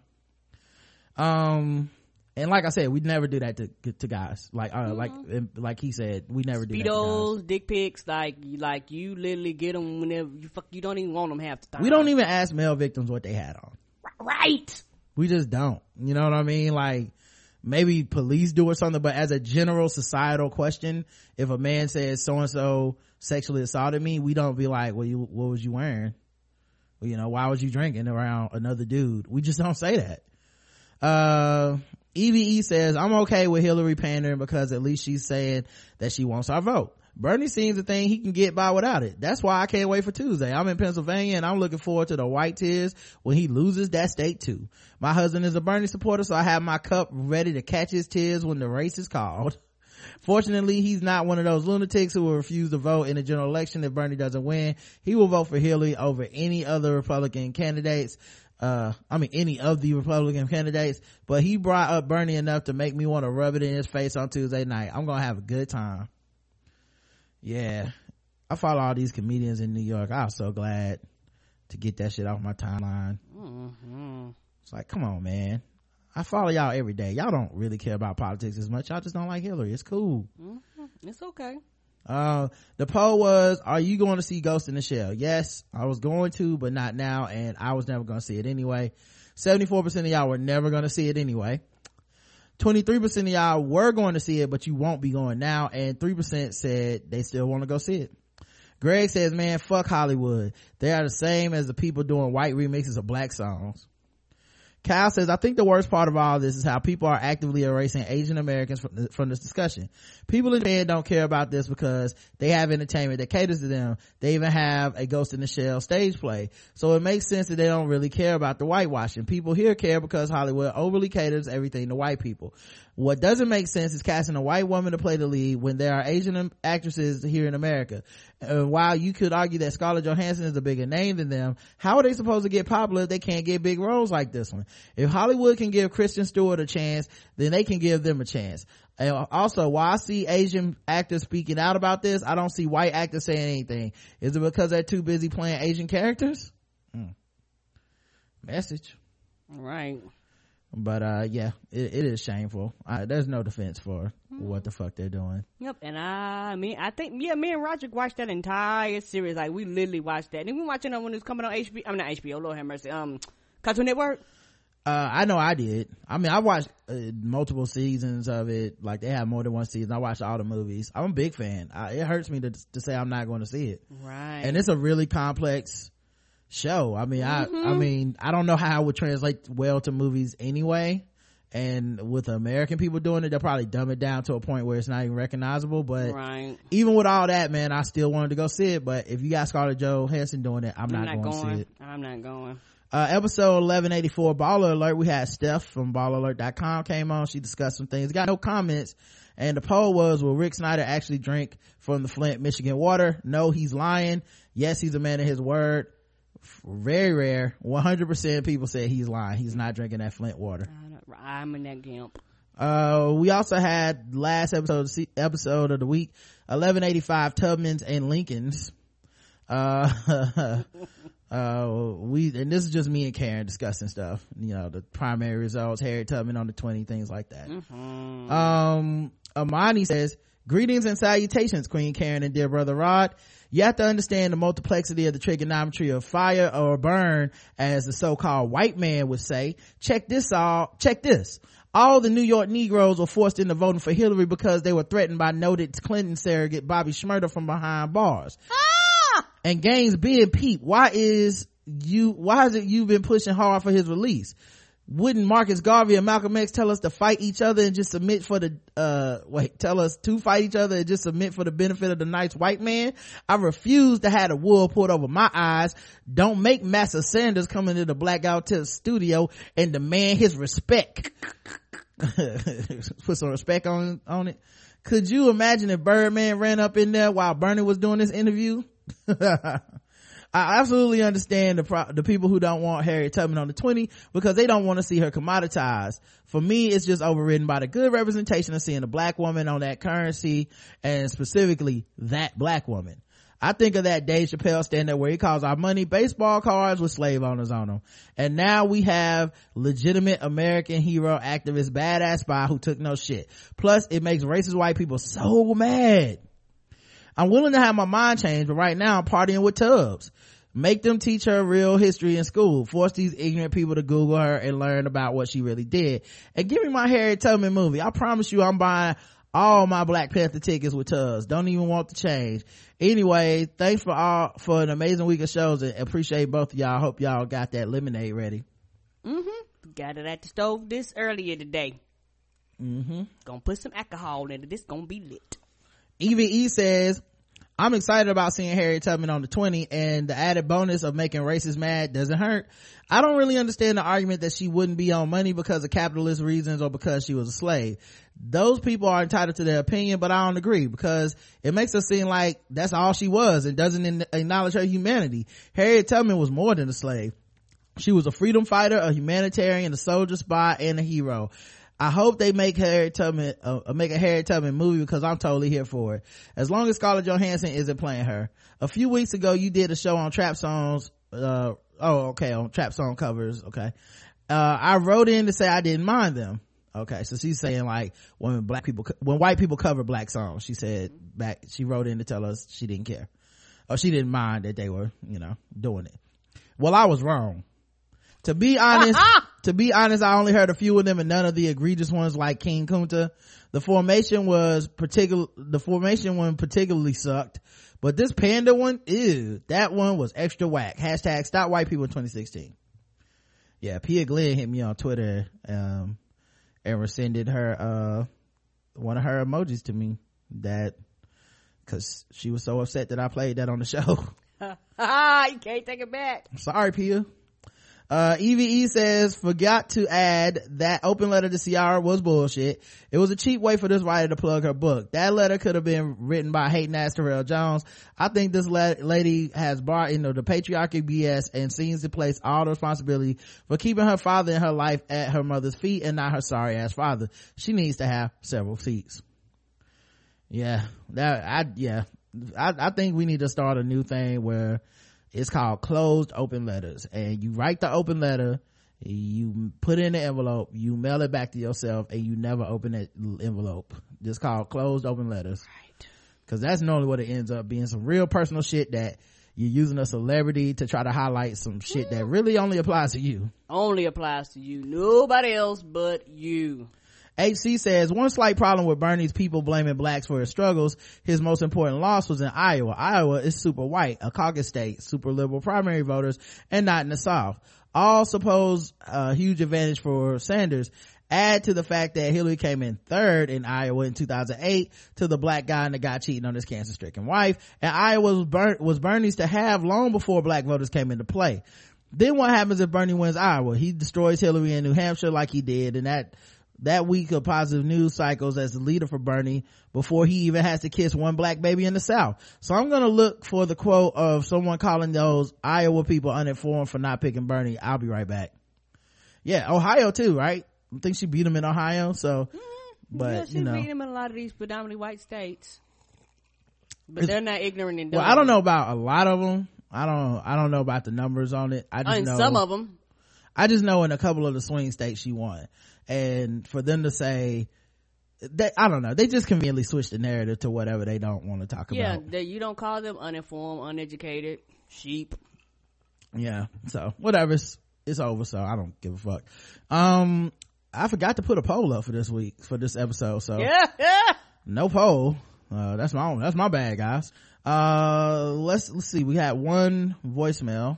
Um and like I said, we never do that to to guys, like uh mm-hmm. like like he said, we never do that to guys. Dick pics, like like you literally get them whenever you fuck, you don't even want them half the time. We don't even ask male victims what they had on, right? We just don't, you know what I mean? Like maybe police do or something, but as a general societal question, if a man says so and so sexually assaulted me, we don't be like, well, you what was you wearing? You know, why was you drinking around another dude? We just don't say that. Uh, E V E says, I'm okay with Hillary pandering because at least she's saying that she wants our vote. Bernie seems to think he can get by without it. That's why I can't wait for Tuesday. I'm in Pennsylvania and I'm looking forward to the white tears when he loses that state too. My husband is a Bernie supporter, so I have my cup ready to catch his tears when the race is called. Fortunately, he's not one of those lunatics who will refuse to vote in the general election if Bernie doesn't win. He will vote for Hillary over any other Republican candidates. Uh, I mean, any of the Republican candidates, but he brought up Bernie enough to make me want to rub it in his face on Tuesday night. I'm gonna have a good time. Yeah. I follow all these comedians in New York. I was so glad to get that shit off my timeline. Mm-hmm. It's like, come on, man. I follow y'all every day. Y'all don't really care about politics as much. Y'all just don't like Hillary. It's cool. Mm-hmm. It's okay. Uh, the poll was, are you going to see Ghost in the Shell? Yes, I was going to, but not now, and I was never going to see it anyway. seventy-four percent of y'all were never going to see it anyway. twenty-three percent of y'all were going to see it, but you won't be going now, and three percent said they still want to go see it. Greg says, man, fuck Hollywood. They are the same as the people doing white remixes of black songs. Kyle says, I think the worst part of all this is how people are actively erasing Asian Americans from, from this discussion. People in Japan don't care about this because they have entertainment that caters to them. They even have a Ghost in the Shell stage play. So it makes sense that they don't really care about the whitewashing. People here care because Hollywood overly caters everything to white people. What doesn't make sense is casting a white woman to play the lead when there are Asian actresses here in America. And while you could argue that Scarlett Johansson is a bigger name than them, how are they supposed to get popular if they can't get big roles like this one? If Hollywood can give Kristen Stewart a chance, then they can give them a chance. And also, while I see Asian actors speaking out about this, I don't see white actors saying anything. Is it because they're too busy playing Asian characters? Mm. Message. Right. But uh yeah, it, it is shameful. Uh, there's no defense for mm-hmm. what the fuck they're doing. Yep. And I mean, I think, yeah, me and Roger watched that entire series. Like, we literally watched that. And we watching it when it was coming on H B O. I mean, not H B O, Lord have mercy. Um, Cartoon Network. Uh, I know I did. I mean, I watched uh, multiple seasons of it. Like, they have more than one season. I watched all the movies. I'm a big fan. I, it hurts me to to say I'm not going to see it. Right. And it's a really complex show. I mean, mm-hmm. I I mean, I don't know how it would translate well to movies anyway. And with American people doing it, they'll probably dumb it down to a point where it's not even recognizable. But right. even with all that, man, I still wanted to go see it. But if you got Scarlett Johansson doing it, I'm, I'm not, not going, going to see it. I'm not going. Uh, episode eleven eighty-four, Baller Alert. We had Steph from baller alert dot com came on. She discussed some things. Got no comments. And the poll was, will Rick Snyder actually drink from the Flint, Michigan water? No, he's lying. Yes, he's a man of his word. Very rare. one hundred percent people said he's lying. He's not drinking that Flint water. I'm in that camp. Uh, we also had last episode, episode of the week, eleven eighty-five, Tubmans and Lincolns. Uh, uh, we, and this is just me and Karen discussing stuff, you know, the primary results, Harriet Tubman on the twenty, things like that. Mm-hmm. Um, Amani says, greetings and salutations, Queen Karen and dear brother Rod. You have to understand the multiplexity of the trigonometry of fire or burn, as the so-called white man would say. Check this all, check this. All the New York Negroes were forced into voting for Hillary because they were threatened by noted Clinton surrogate Bobby Shmurda from behind bars. Ah! And Gaines being Pete, why is you, why is it you've been pushing hard for his release? Wouldn't Marcus Garvey and Malcolm X tell us to fight each other and just submit for the, uh, wait, tell us to fight each other and just submit for the benefit of the nice white man? I refuse to have the wool pulled over my eyes. Don't make Massa Sanders come into the Blackout Tip studio and demand his respect. Put some respect on, on it. Could you imagine if Birdman ran up in there while Bernie was doing this interview? I absolutely understand the pro- the people who don't want Harriet Tubman on the twenty because they don't want to see her commoditized. For me, it's just overridden by the good representation of seeing a black woman on that currency, and specifically that black woman. I think of that Dave Chappelle stand-up where he calls our money baseball cards with slave owners on them. And now we have legitimate American hero, activist, badass spy who took no shit. Plus, it makes racist white people so mad. I'm willing to have my mind changed, but right now I'm partying with Tubbs. Make them teach her real history in school. Force these ignorant people to Google her and learn about what she really did. And give me my Harriet Tubman movie. I promise you I'm buying all my Black Panther tickets with Tubbs. Don't even want to change. Anyway, thanks for all, for an amazing week of shows, and appreciate both of y'all. Hope y'all got that lemonade ready. Mm-hmm. Got it at the stove this earlier today. Mm-hmm. Gonna put some alcohol in it. This gonna be lit. Evie E says, I'm excited about seeing Harriet Tubman on the twenty, and the added bonus of making racists mad doesn't hurt. I don't really understand the argument that she wouldn't be on money because of capitalist reasons or because she was a slave. Those people are entitled to their opinion, but I don't agree because it makes her seem like that's all she was and doesn't in- acknowledge her humanity. Harriet Tubman was more than a slave. She was a freedom fighter, a humanitarian, a soldier, spy, and a hero. I hope they make Harriet Tubman, uh, make a Harriet Tubman movie because I'm totally here for it. As long as Scarlett Johansson isn't playing her. A few weeks ago, you did a show on trap songs, uh, oh, okay, on trap song covers, okay. Uh, I wrote in to say I didn't mind them. Okay, so she's saying like when black people, when white people cover black songs, she said back, she wrote in to tell us she didn't care. Or she didn't mind that they were, you know, doing it. Well, I was wrong. To be honest, to be honest, I only heard a few of them and none of the egregious ones like King Kunta. The formation was particular, the formation one particularly sucked, but this Panda one, ew, that one was extra whack. Hashtag stop white people in twenty sixteen. Yeah, Pia Glenn hit me on Twitter, um, and rescinded her, uh, one of her emojis to me that, cause she was so upset that I played that on the show. You can't take it back. Sorry, Pia. Uh, E V E says, forgot to add that open letter to Ciara was bullshit. It was a cheap way for this writer to plug her book. That letter could have been written by hating ass Terrell Jones. I think this la- lady has brought into the patriarchy B S and seems to place all the responsibility for keeping her father in her life at her mother's feet and not her sorry ass father. She needs to have several seats. Yeah, that, I, yeah, I, I think we need to start a new thing where it's called closed open letters, and you write the open letter, you put it in the envelope, you mail it back to yourself, and you never open that envelope. Just called closed open letters. Right. Cause that's normally what it ends up being, some real personal shit that you're using a celebrity to try to highlight some shit that really only applies to you. Only applies to you. Nobody else but you. H C says, one slight problem with Bernie's people blaming blacks for his struggles, his most important loss was in Iowa. Iowa is super white, a caucus state, super liberal primary voters, and not in the South. All suppose a huge advantage for Sanders. Add to the fact that Hillary came in third in Iowa in two thousand eight to the black guy and the guy cheating on his cancer-stricken wife, and Iowa was, Ber- was Bernie's to have long before black voters came into play. Then what happens if Bernie wins Iowa? He destroys Hillary in New Hampshire like he did, and that that week of positive news cycles as the leader for Bernie before he even has to kiss one black baby in the South. So I'm gonna look for the quote of someone calling those Iowa people uninformed for not picking Bernie. I'll be right back. Yeah, Ohio too, right? I think she beat him in Ohio, so mm, but yeah, she you know, beat him in a lot of these predominantly white states, but they're not ignorant and dumb. Well, I don't know about a lot of them. I don't I don't know about the numbers on it. I just in know some of them. I just know in a couple of the swing states she won. And for them to say that, I don't know, they just conveniently switch the narrative to whatever they don't want to talk yeah, about. Yeah, you don't call them uninformed, uneducated, sheep. Yeah, so whatever, it's, it's over, so I don't give a fuck. Um, I forgot to put a poll up for this week, for this episode. So Yeah, yeah. no poll. Uh, that's my own, that's my bad, guys. Uh, let's, let's see. We had one voicemail.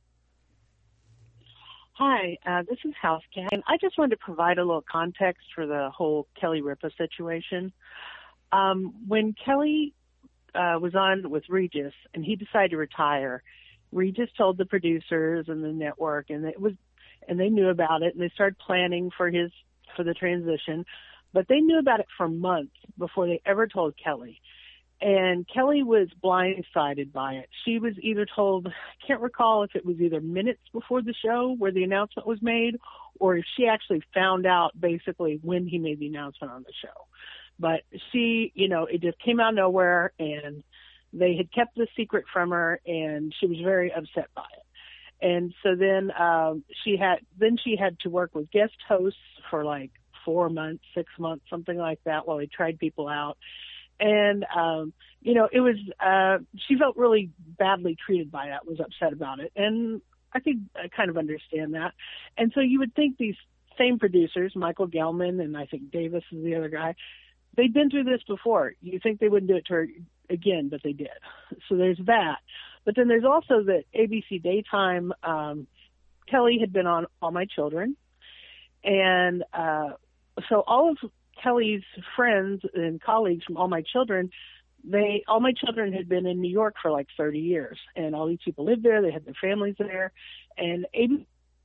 Hi, uh, this is House Cat, and I just wanted to provide a little context for the whole Kelly Ripa situation. Um, when Kelly uh, was on with Regis and he decided to retire, Regis told the producers and the network, and it was, and they knew about it, and they started planning for his for the transition, but they knew about it for months before they ever told Kelly. And Kelly was blindsided by it. She was either told, I can't recall if it was either minutes before the show where the announcement was made, or if she actually found out basically when he made the announcement on the show. But she, you know, it just came out of nowhere, and they had kept the secret from her, and she was very upset by it. And so then um, she had, then she had to work with guest hosts for like four months, six months, something like that, while they tried people out. And, um, you know, it was, uh, she felt really badly treated by that, was upset about it. And I think I kind of understand that. And so you would think these same producers, Michael Gelman, and I think Davis is the other guy, they'd been through this before. You think they wouldn't do it to her again, but they did. So there's that. But then there's also that A B C Daytime, um, Kelly had been on All My Children. And, uh, so all of Kelly's friends and colleagues from All My Children, they, All My Children had been in New York for like thirty years, and all these people lived there. They had their families there, and A B C,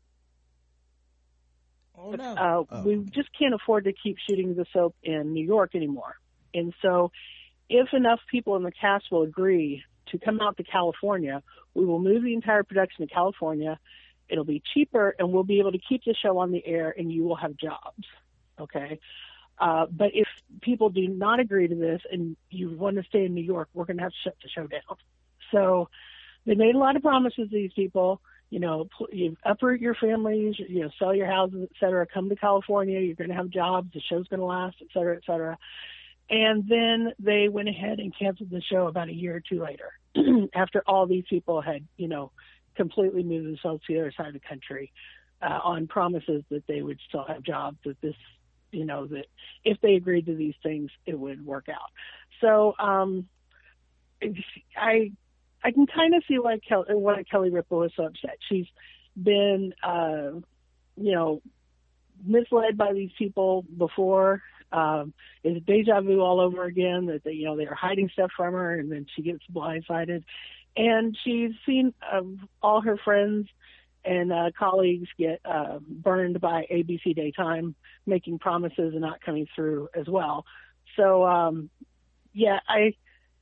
Oh, no. uh, oh. we just can't afford to keep shooting the soap in New York anymore. And so if enough people in the cast will agree to come out to California, we will move the entire production to California. It'll be cheaper, and we'll be able to keep the show on the air, and you will have jobs. Okay? Uh, but if people do not agree to this and you want to stay in New York, we're going to have to shut the show down. So they made a lot of promises to these people, you know, you uproot your families, you know, sell your houses, et cetera, come to California, you're going to have jobs, the show's going to last, et cetera, et cetera. And then they went ahead and canceled the show about a year or two later after all these people had, you know, completely moved themselves to the other side of the country uh, on promises that they would still have jobs, that this, you know, that if they agreed to these things, it would work out. So um, I I can kind of see why Kelly, why Kelly Ripa was so upset. She's been, uh, you know, misled by these people before. Um, it's deja vu all over again, that they, you know, they are hiding stuff from her, and then she gets blindsided. And she's seen uh, all her friends and uh, colleagues get uh, burned by A B C Daytime, making promises and not coming through as well. So, um, yeah, I,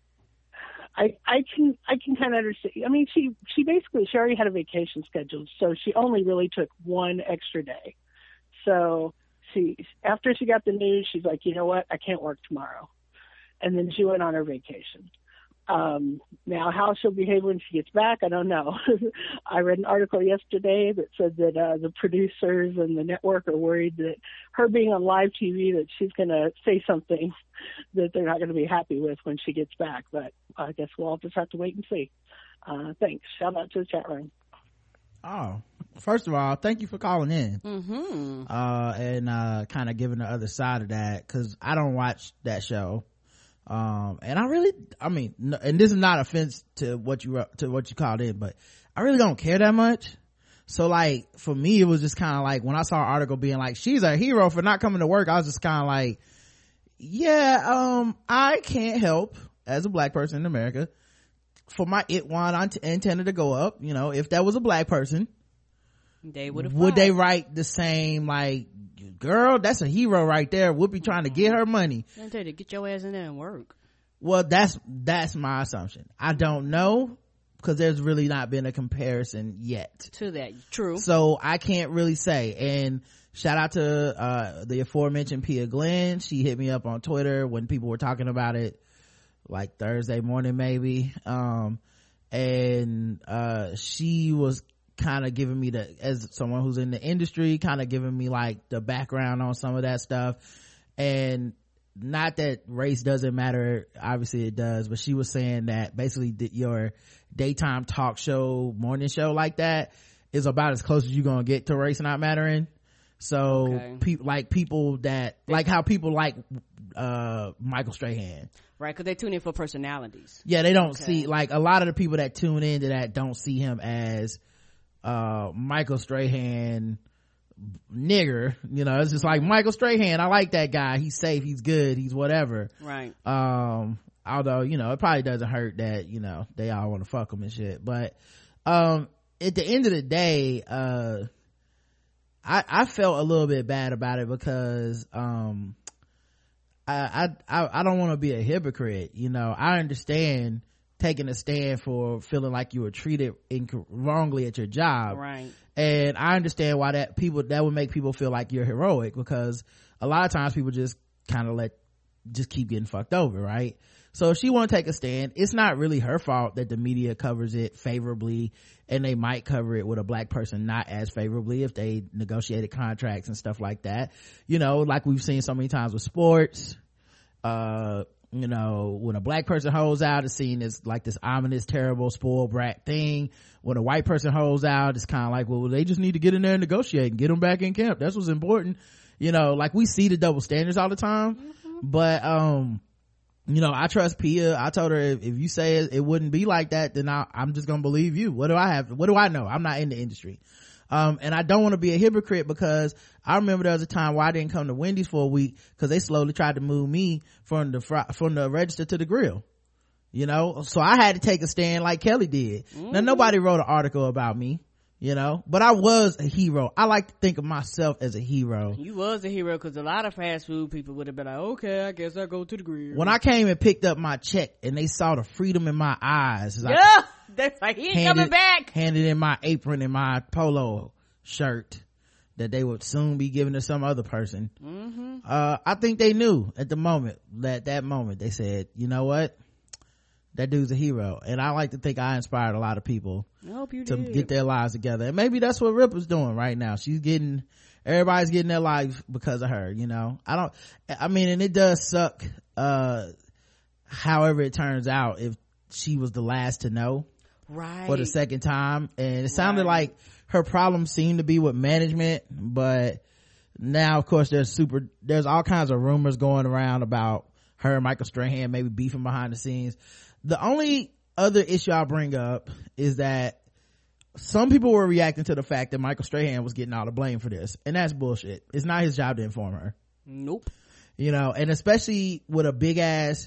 I, I can, I can kind of understand. I mean, she, she basically, she already had a vacation scheduled, so she only really took one extra day. So she, after she got the news, she's like, you know what, I can't work tomorrow. And then she went on her vacation. Um, now, how she'll behave when she gets back, I don't know. I read an article yesterday that said that uh, the producers and the network are worried that her being on live T V, that she's going to say something that they're not going to be happy with when she gets back. But I guess we'll just have to wait and see. Uh, thanks. Shout out to the chat room. Oh, first of all, thank you for calling in. Mm-hmm. Uh, and uh, kind of giving the other side of that, because I don't watch that show. Um, and I really, I mean, no, and this is not offense to what you, to what you called in, but I really don't care that much. So like, for me, it was just kind of like, when I saw an article being like, she's a hero for not coming to work, I was just kind of like, yeah, um, I can't help, as a black person in America, for my it wand antenna to go up. You know, if that was a black person, they would have, would they write the same, like, girl, that's a hero right there, would be trying to get her money. I tell you, get your ass in there and work. Well, that's that's my assumption. I don't know, because there's really not been a comparison yet to that. True. So I can't really say. And shout out to uh the aforementioned Pia Glenn. She hit me up on Twitter when people were talking about it, like Thursday morning maybe, um and uh she was kind of giving me the, as someone who's in the industry, kind of giving me like the background on some of that stuff. And not that race doesn't matter, obviously it does, but she was saying that basically your daytime talk show, morning show like that is about as close as you're gonna get to race not mattering. So Okay. people like people that like how people like uh Michael Strahan. Right, because they tune in for personalities. Yeah, they don't Okay. see, like, a lot of the people that tune into that don't see him as uh Michael Strahan nigger. You know, it's just like Michael Strahan, I like that guy, he's safe, he's good, he's whatever. Right. Um although, you know, it probably doesn't hurt that, you know, they all want to fuck him and shit. But um at the end of the day, uh I I felt a little bit bad about it because um I I I don't want to be a hypocrite. You know, I understand taking a stand for feeling like you were treated inc- wrongly at your job, Right. and I understand why that people that would make people feel like you're heroic, because a lot of times people just kind of let just keep getting fucked over, right? So if she want to take a stand, it's not really her fault that the media covers it favorably, and they might cover it with a black person not as favorably if they negotiated contracts and stuff like that. You know, like we've seen so many times with sports. Uh, you know, when a black person holds out, it's seen as like this ominous, terrible, spoiled brat thing. When a white person holds out, it's kind of like, well, they just need to get in there and negotiate and get them back in camp. That's what's important. You know, like we see the double standards all the time. Mm-hmm. But, um, you know, I trust Pia. I told her if, if you say it, it wouldn't be like that, then I, I'm just gonna believe you. What do I have? What do I know? I'm not in the industry. Um, and I don't want to be a hypocrite, because I remember there was a time where I didn't come to Wendy's for a week because they slowly tried to move me from the fr- from the register to the grill. You know, so I had to take a stand like Kelly did. Mm-hmm. Now nobody wrote an article about me, you know, but I was a hero. I like to think of myself as a hero. You was a hero, because a lot of fast food people would have been like, okay, I guess I'll go to the grill. When I came and picked up my check and they saw the freedom in my eyes, as I yeah, that's like, he ain't handed, coming back. handed in my apron and my polo shirt that they would soon be giving to some other person. Mm-hmm. Uh, I think they knew at the moment, that that moment, they said, you know what? That dude's a hero. And I like to think I inspired a lot of people I hope you to did. get their lives together. And maybe that's what Ripper's doing right now. She's getting, everybody's getting their life because of her, you know? I don't, I mean, and it does suck, uh, however it turns out, if she was the last to know. Right. For the second time. And it sounded Right. like her problem seemed to be with management, but now of course there's super, there's all kinds of rumors going around about her and Michael Strahan maybe beefing behind the scenes. The only other issue I'll bring up is that some people were reacting to the fact that Michael Strahan was getting all the blame for this, and that's bullshit. It's not his job to inform her. Nope. You know, and especially with a big ass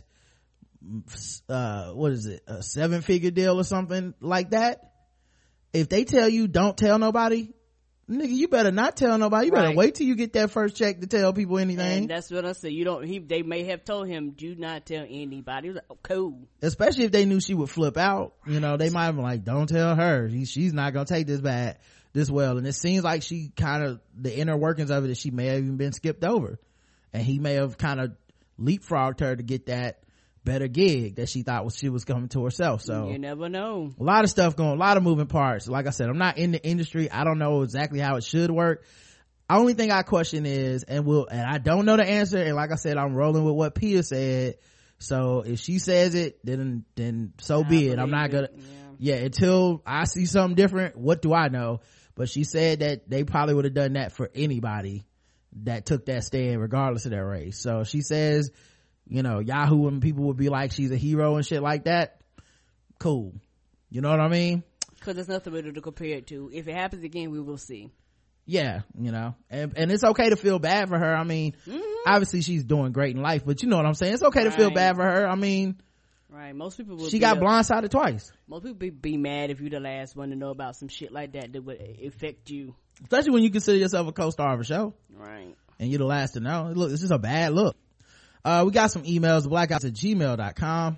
uh what is it, a seven figure deal or something like that, if they tell you don't tell nobody, nigga, you better not tell nobody. You better Right. wait till you get that first check to tell people anything. And that's what I said. You don't, he, they may have told him, do not tell anybody. He was like, oh, cool. Especially if they knew she would flip out, you know, they might have been like, don't tell her, she, she's not gonna take this bad this well. And it seems like she kind of, the inner workings of it is she may have even been skipped over, and he may have kind of leapfrogged her to get that better gig that she thought was she was coming to herself. So You never know. a lot of stuff going, a lot of moving parts. Like I said, I'm not in the industry, I don't know exactly how it should work. Only thing I question is, and will, and I don't know the answer, and like I said, I'm rolling with what Pia said. So if she says it, then then so I be it. I'm believe not it, gonna yeah. yeah until I see something different, what do I know? But she said that they probably would have done that for anybody that took that stand, regardless of their race. So she says, you know, Yahoo and people would be like she's a hero and shit like that, cool. You know what I mean? Because there's nothing really to compare it to. If it happens again, we will see. Yeah, you know, and and it's okay to feel bad for her. I mean, mm-hmm. obviously she's doing great in life, but you know what I'm saying, it's okay right. to feel bad for her. I mean, right, most people would she be got a, blindsided twice. Most people be, be mad if you're the last one to know about some shit like that that would affect you, especially when you consider yourself a co-star of a show, right? And you're the last to know. Look, it's just a bad look. Uh we got some emails, blackouts at gmail dot com.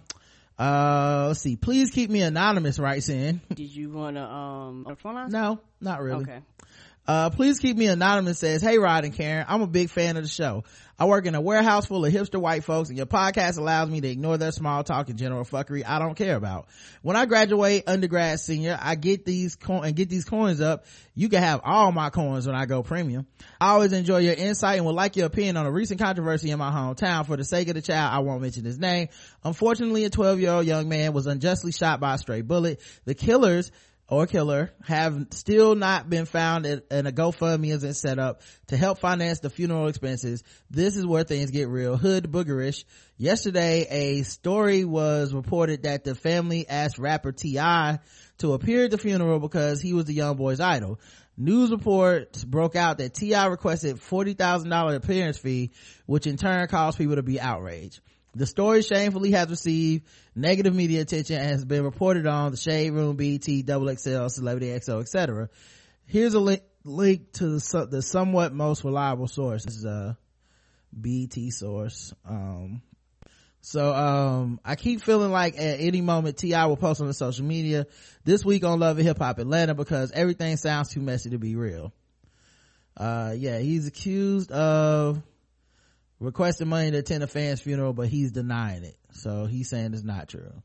Uh let's see, please keep me anonymous writes in. Did you want to um on the phone line? No, not really. Okay. Uh, please keep me anonymous says, hey Rod and Karen, I'm a big fan of the show. I work in a warehouse full of hipster white folks, and your podcast allows me to ignore their small talk and general fuckery I don't care about. When I graduate undergrad senior, I get these co- and get these coins up. You can have all my coins when I go premium. I always enjoy your insight and would like your opinion on a recent controversy in my hometown. For the sake of the child, I won't mention his name. Unfortunately, a twelve year old young man was unjustly shot by a stray bullet. The killers or killer have still not been found, and a GoFundMe isn't set up to help finance the funeral expenses. This is where things get real hood boogerish. Yesterday, a story was reported that the family asked rapper T I to appear at the funeral because he was the young boy's idol. News reports broke out that T I requested forty thousand dollars appearance fee, which in turn caused people to be outraged. The story shamefully has received negative media attention and has been reported on the Shade Room, B E T, Double X L, Celebrity X O, et cetera. Here's a link, link to the, the somewhat most reliable source. This is a B E T source. Um, so, um, I keep feeling like at any moment T I will post on the social media this week on Love and Hip Hop Atlanta because everything sounds too messy to be real. Uh, yeah, he's accused of requesting money to attend a fan's funeral, but he's denying it. So he's saying it's not true.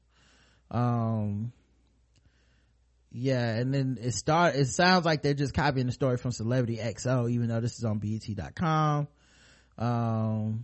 Um, yeah, and then it start, it sounds like they're just copying the story from Celebrity X O, even though this is on B E T dot com. Um,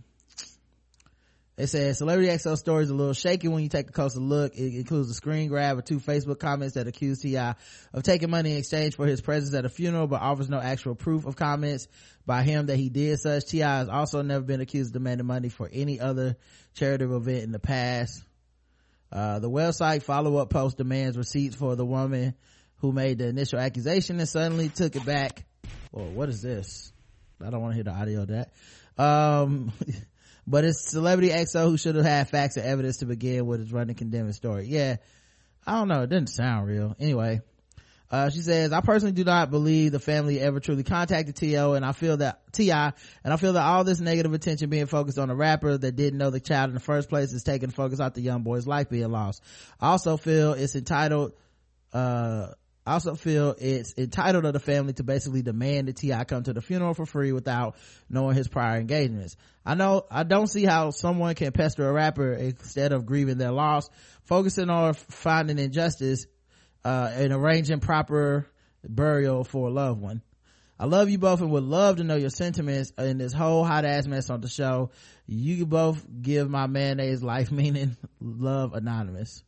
it says Celebrity X O story is a little shaky when you take a closer look. It includes a screen grab of two Facebook comments that accuse T I of taking money in exchange for his presence at a funeral, but offers no actual proof of comments by him that he did such. T I has also never been accused of demanding money for any other charitable event in the past. Uh, the website follow-up post demands receipts for the woman who made the initial accusation and suddenly took it back. Well, what is this? I don't want to hear the audio of that. Um, but it's Celebrity X O who should have had facts and evidence to begin with his running condemning story. Yeah, I don't know, it doesn't sound real. Anyway, uh, she says, I personally do not believe the family ever truly contacted T O, and I feel that T I, and I feel that all this negative attention being focused on a rapper that didn't know the child in the first place is taking focus off the young boy's life being lost. I also feel it's entitled, uh, I also feel it's entitled of the family to basically demand that T I come to the funeral for free without knowing his prior engagements. I know, I don't see how someone can pester a rapper instead of grieving their loss, focusing on finding injustice, uh, and arranging proper burial for a loved one. I love you both and would love to know your sentiments in this whole hot ass mess on the show. You both give my mayonnaise life meaning. Love, Anonymous.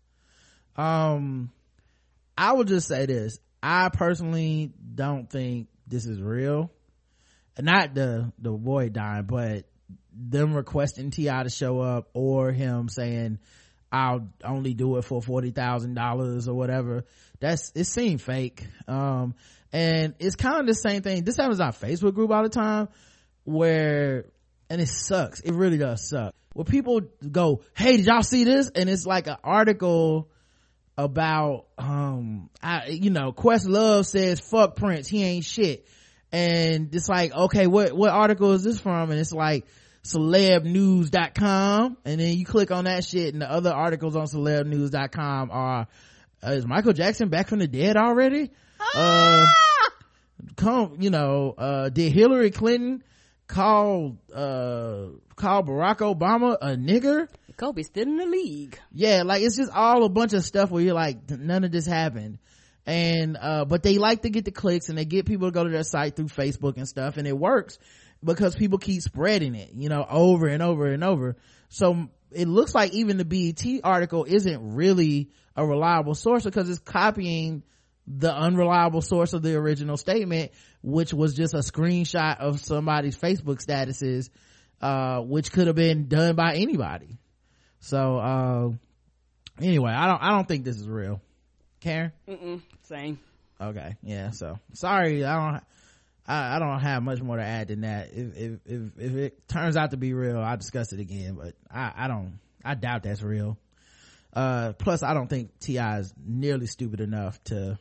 Um, I will just say this. I personally don't think this is real. Not the, the boy dying, but them requesting T I to show up or him saying, I'll only do it for forty thousand dollars or whatever. That's, it seemed fake. Um, and it's kind of the same thing. This happens on our Facebook group all the time where, and it sucks. It really does suck. Where people go, hey, did y'all see this? And it's like an article about, um, I, you know, Questlove says, fuck Prince. He ain't shit. And it's like, okay, what, what article is this from? And it's like, celeb news dot com, and then you click on that shit and the other articles on celeb news dot com are uh, is Michael Jackson back from the dead already? Ah! uh come you know uh did Hillary Clinton call uh call Barack Obama a nigger? Kobe's still in the league. Yeah, like it's just all a bunch of stuff where you're like, none of this happened. And uh but they like to get the clicks and they get people to go to their site through Facebook and stuff, and it works because people keep spreading it, you know, over and over and over. So it looks like even the B E T article isn't really a reliable source because it's copying the unreliable source of the original statement, which was just a screenshot of somebody's Facebook statuses, uh, which could have been done by anybody. So, uh, anyway, I don't, I don't think this is real. Karen? Mm-mm, same. Okay. Yeah. So sorry. I don't, I, I don't have much more to add than that. If, if, if, if it turns out to be real, I'll discuss it again, but I, I don't, I doubt that's real. Uh, plus I don't think T I is nearly stupid enough to,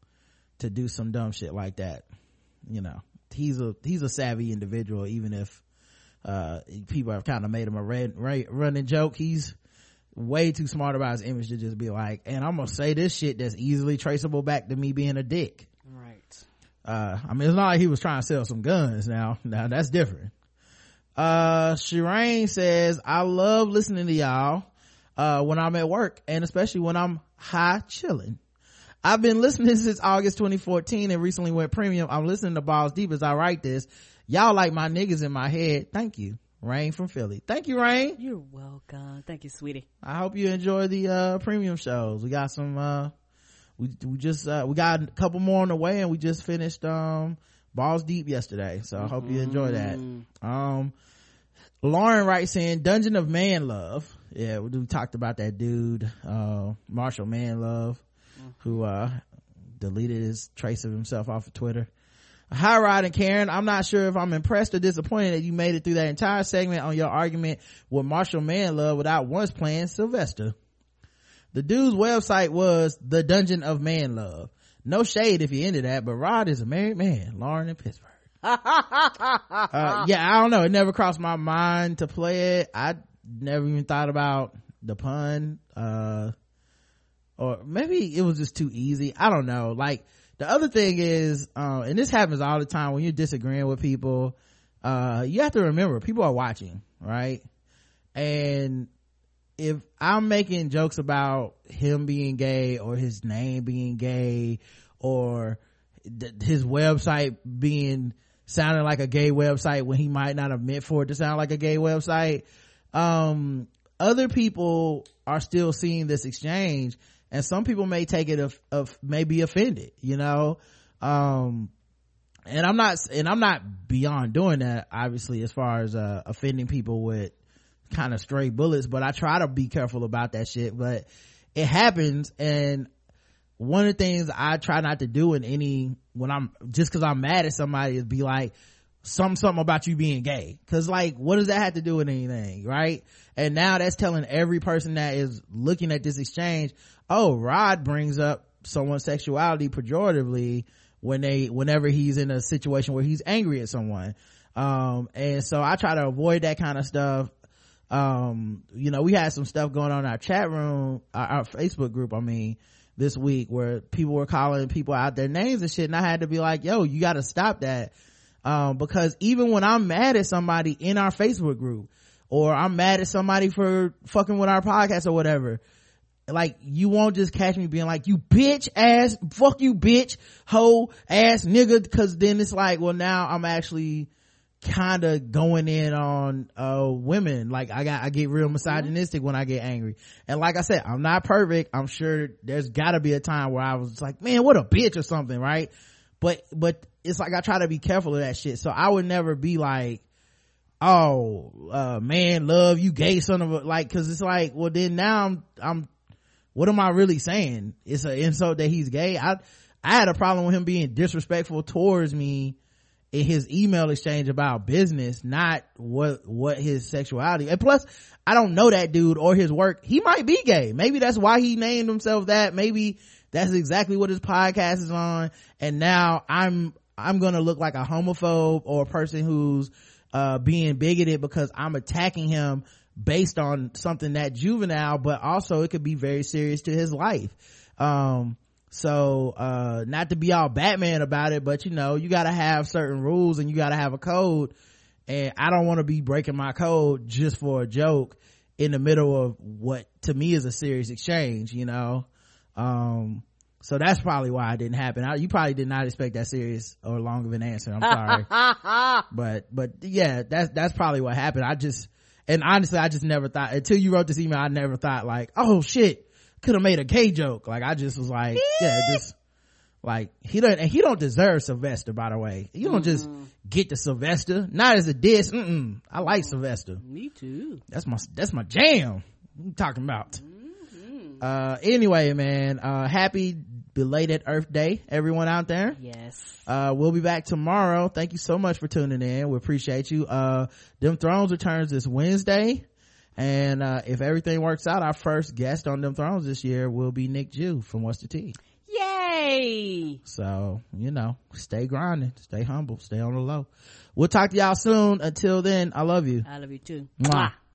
to do some dumb shit like that. You know, he's a, he's a savvy individual, even if, uh, people have kind of made him a red, right, running joke. He's way too smart about his image to just be like, and I'm gonna say this shit that's easily traceable back to me being a dick. Right. Uh, I mean, it's not like he was trying to sell some guns now. Now that's different. Uh, Shireen says, I love listening to y'all, uh, when I'm at work and especially when I'm high chilling. I've been listening since August twenty fourteen and recently went premium. I'm listening to Balls Deep as I write this. Y'all like my niggas in my head. Thank you. Rain from Philly. Thank you, Rain. You're welcome. Thank you, sweetie. I hope you enjoy the, uh, premium shows. We got some, uh, we, we just uh we got a couple more on the way, and we just finished um Balls Deep yesterday, so I hope you enjoy that. um Lauren writes in, Dungeon of Man Love. Yeah, we, we talked about that dude, uh Marshall Man Love, who uh deleted his trace of himself off of Twitter. Hi Rod and Karen, I'm not sure if I'm impressed or disappointed that you made it through that entire segment on your argument with Marshall Man Love without once playing Sylvester. The dude's website was The Dungeon of Man Love. No shade if you're into that, but Rod is a married man. Lauren in Pittsburgh. uh, yeah, I don't know, it never crossed my mind to play it. I never even thought about the pun, uh or maybe it was just too easy. I don't know. Like, the other thing is, uh, and this happens all the time when you're disagreeing with people, uh, you have to remember people are watching, right? And if I'm making jokes about him being gay or his name being gay or th- his website being sounding like a gay website when he might not have meant for it to sound like a gay website, um, other people are still seeing this exchange, and some people may take it of, of may be offended, you know. um and i'm not and i'm not beyond doing that, obviously, as far as uh offending people with kind of stray bullets, but I try to be careful about that shit. But it happens, and one of the things I try not to do in any when I'm just because I'm mad at somebody is be like something something about you being gay, because like what does that have to do with anything, right? And now that's telling every person that is looking at this exchange, oh, Rod brings up someone's sexuality pejoratively when they whenever he's in a situation where he's angry at someone. Um and so I try to avoid that kind of stuff. Um you know, we had some stuff going on in our chat room, our, our Facebook group, I mean, this week, where people were calling people out their names and shit, and I had to be like, yo, you gotta stop that. Um because even when I'm mad at somebody in our Facebook group, or I'm mad at somebody for fucking with our podcast or whatever, like, you won't just catch me being like, you bitch ass, fuck you bitch, hoe ass nigga, because then it's like, well, now I'm actually kind of going in on uh women. Like, i got i get real misogynistic when I get angry, and like I said, I'm not perfect. I'm sure there's gotta be a time where I was like, man, what a bitch or something, right? But but it's like I try to be careful of that shit, so I would never be like, oh, uh Man Love, you gay son of a, like, because it's like, well, then now i'm i'm what am I really saying? It's an insult that he's gay. I I had a problem with him being disrespectful towards me in his email exchange about business, not what what his sexuality. And plus, I don't know that dude or his work. He might be gay. Maybe that's why he named himself that. Maybe that's exactly what his podcast is on. And now I'm I'm gonna look like a homophobe or a person who's uh being bigoted because I'm attacking him based on something that juvenile, but also it could be very serious to his life. Um so uh not to be all Batman about it, but you know, you gotta have certain rules and you gotta have a code, and I don't want to be breaking my code just for a joke in the middle of what to me is a serious exchange, you know. Um so that's probably why it didn't happen. I, you probably did not expect that serious or long of an answer, I'm sorry. but but yeah, that's that's probably what happened. I just And honestly, I just never thought, until you wrote this email, I never thought like, oh shit, could have made a gay joke. Like, I just was like, yeah, just like, he don't, and he don't deserve Sylvester, by the way. You don't just get to Sylvester, not as a diss. Mm-mm. I like Sylvester. Me too. That's my, that's my jam. What you talking about? Mm-hmm. Uh, anyway, man, uh, happy belated Earth Day, everyone out there. Yes. Uh, we'll be back tomorrow. Thank you so much for tuning in. We appreciate you. Uh, Them Thrones returns this Wednesday. And, uh, if everything works out, our first guest on Them Thrones this year will be Nick Jew from What's the Tea. Yay! So, you know, stay grinding, stay humble, stay on the low. We'll talk to y'all soon. Until then, I love you. I love you too. Mwah. Mwah.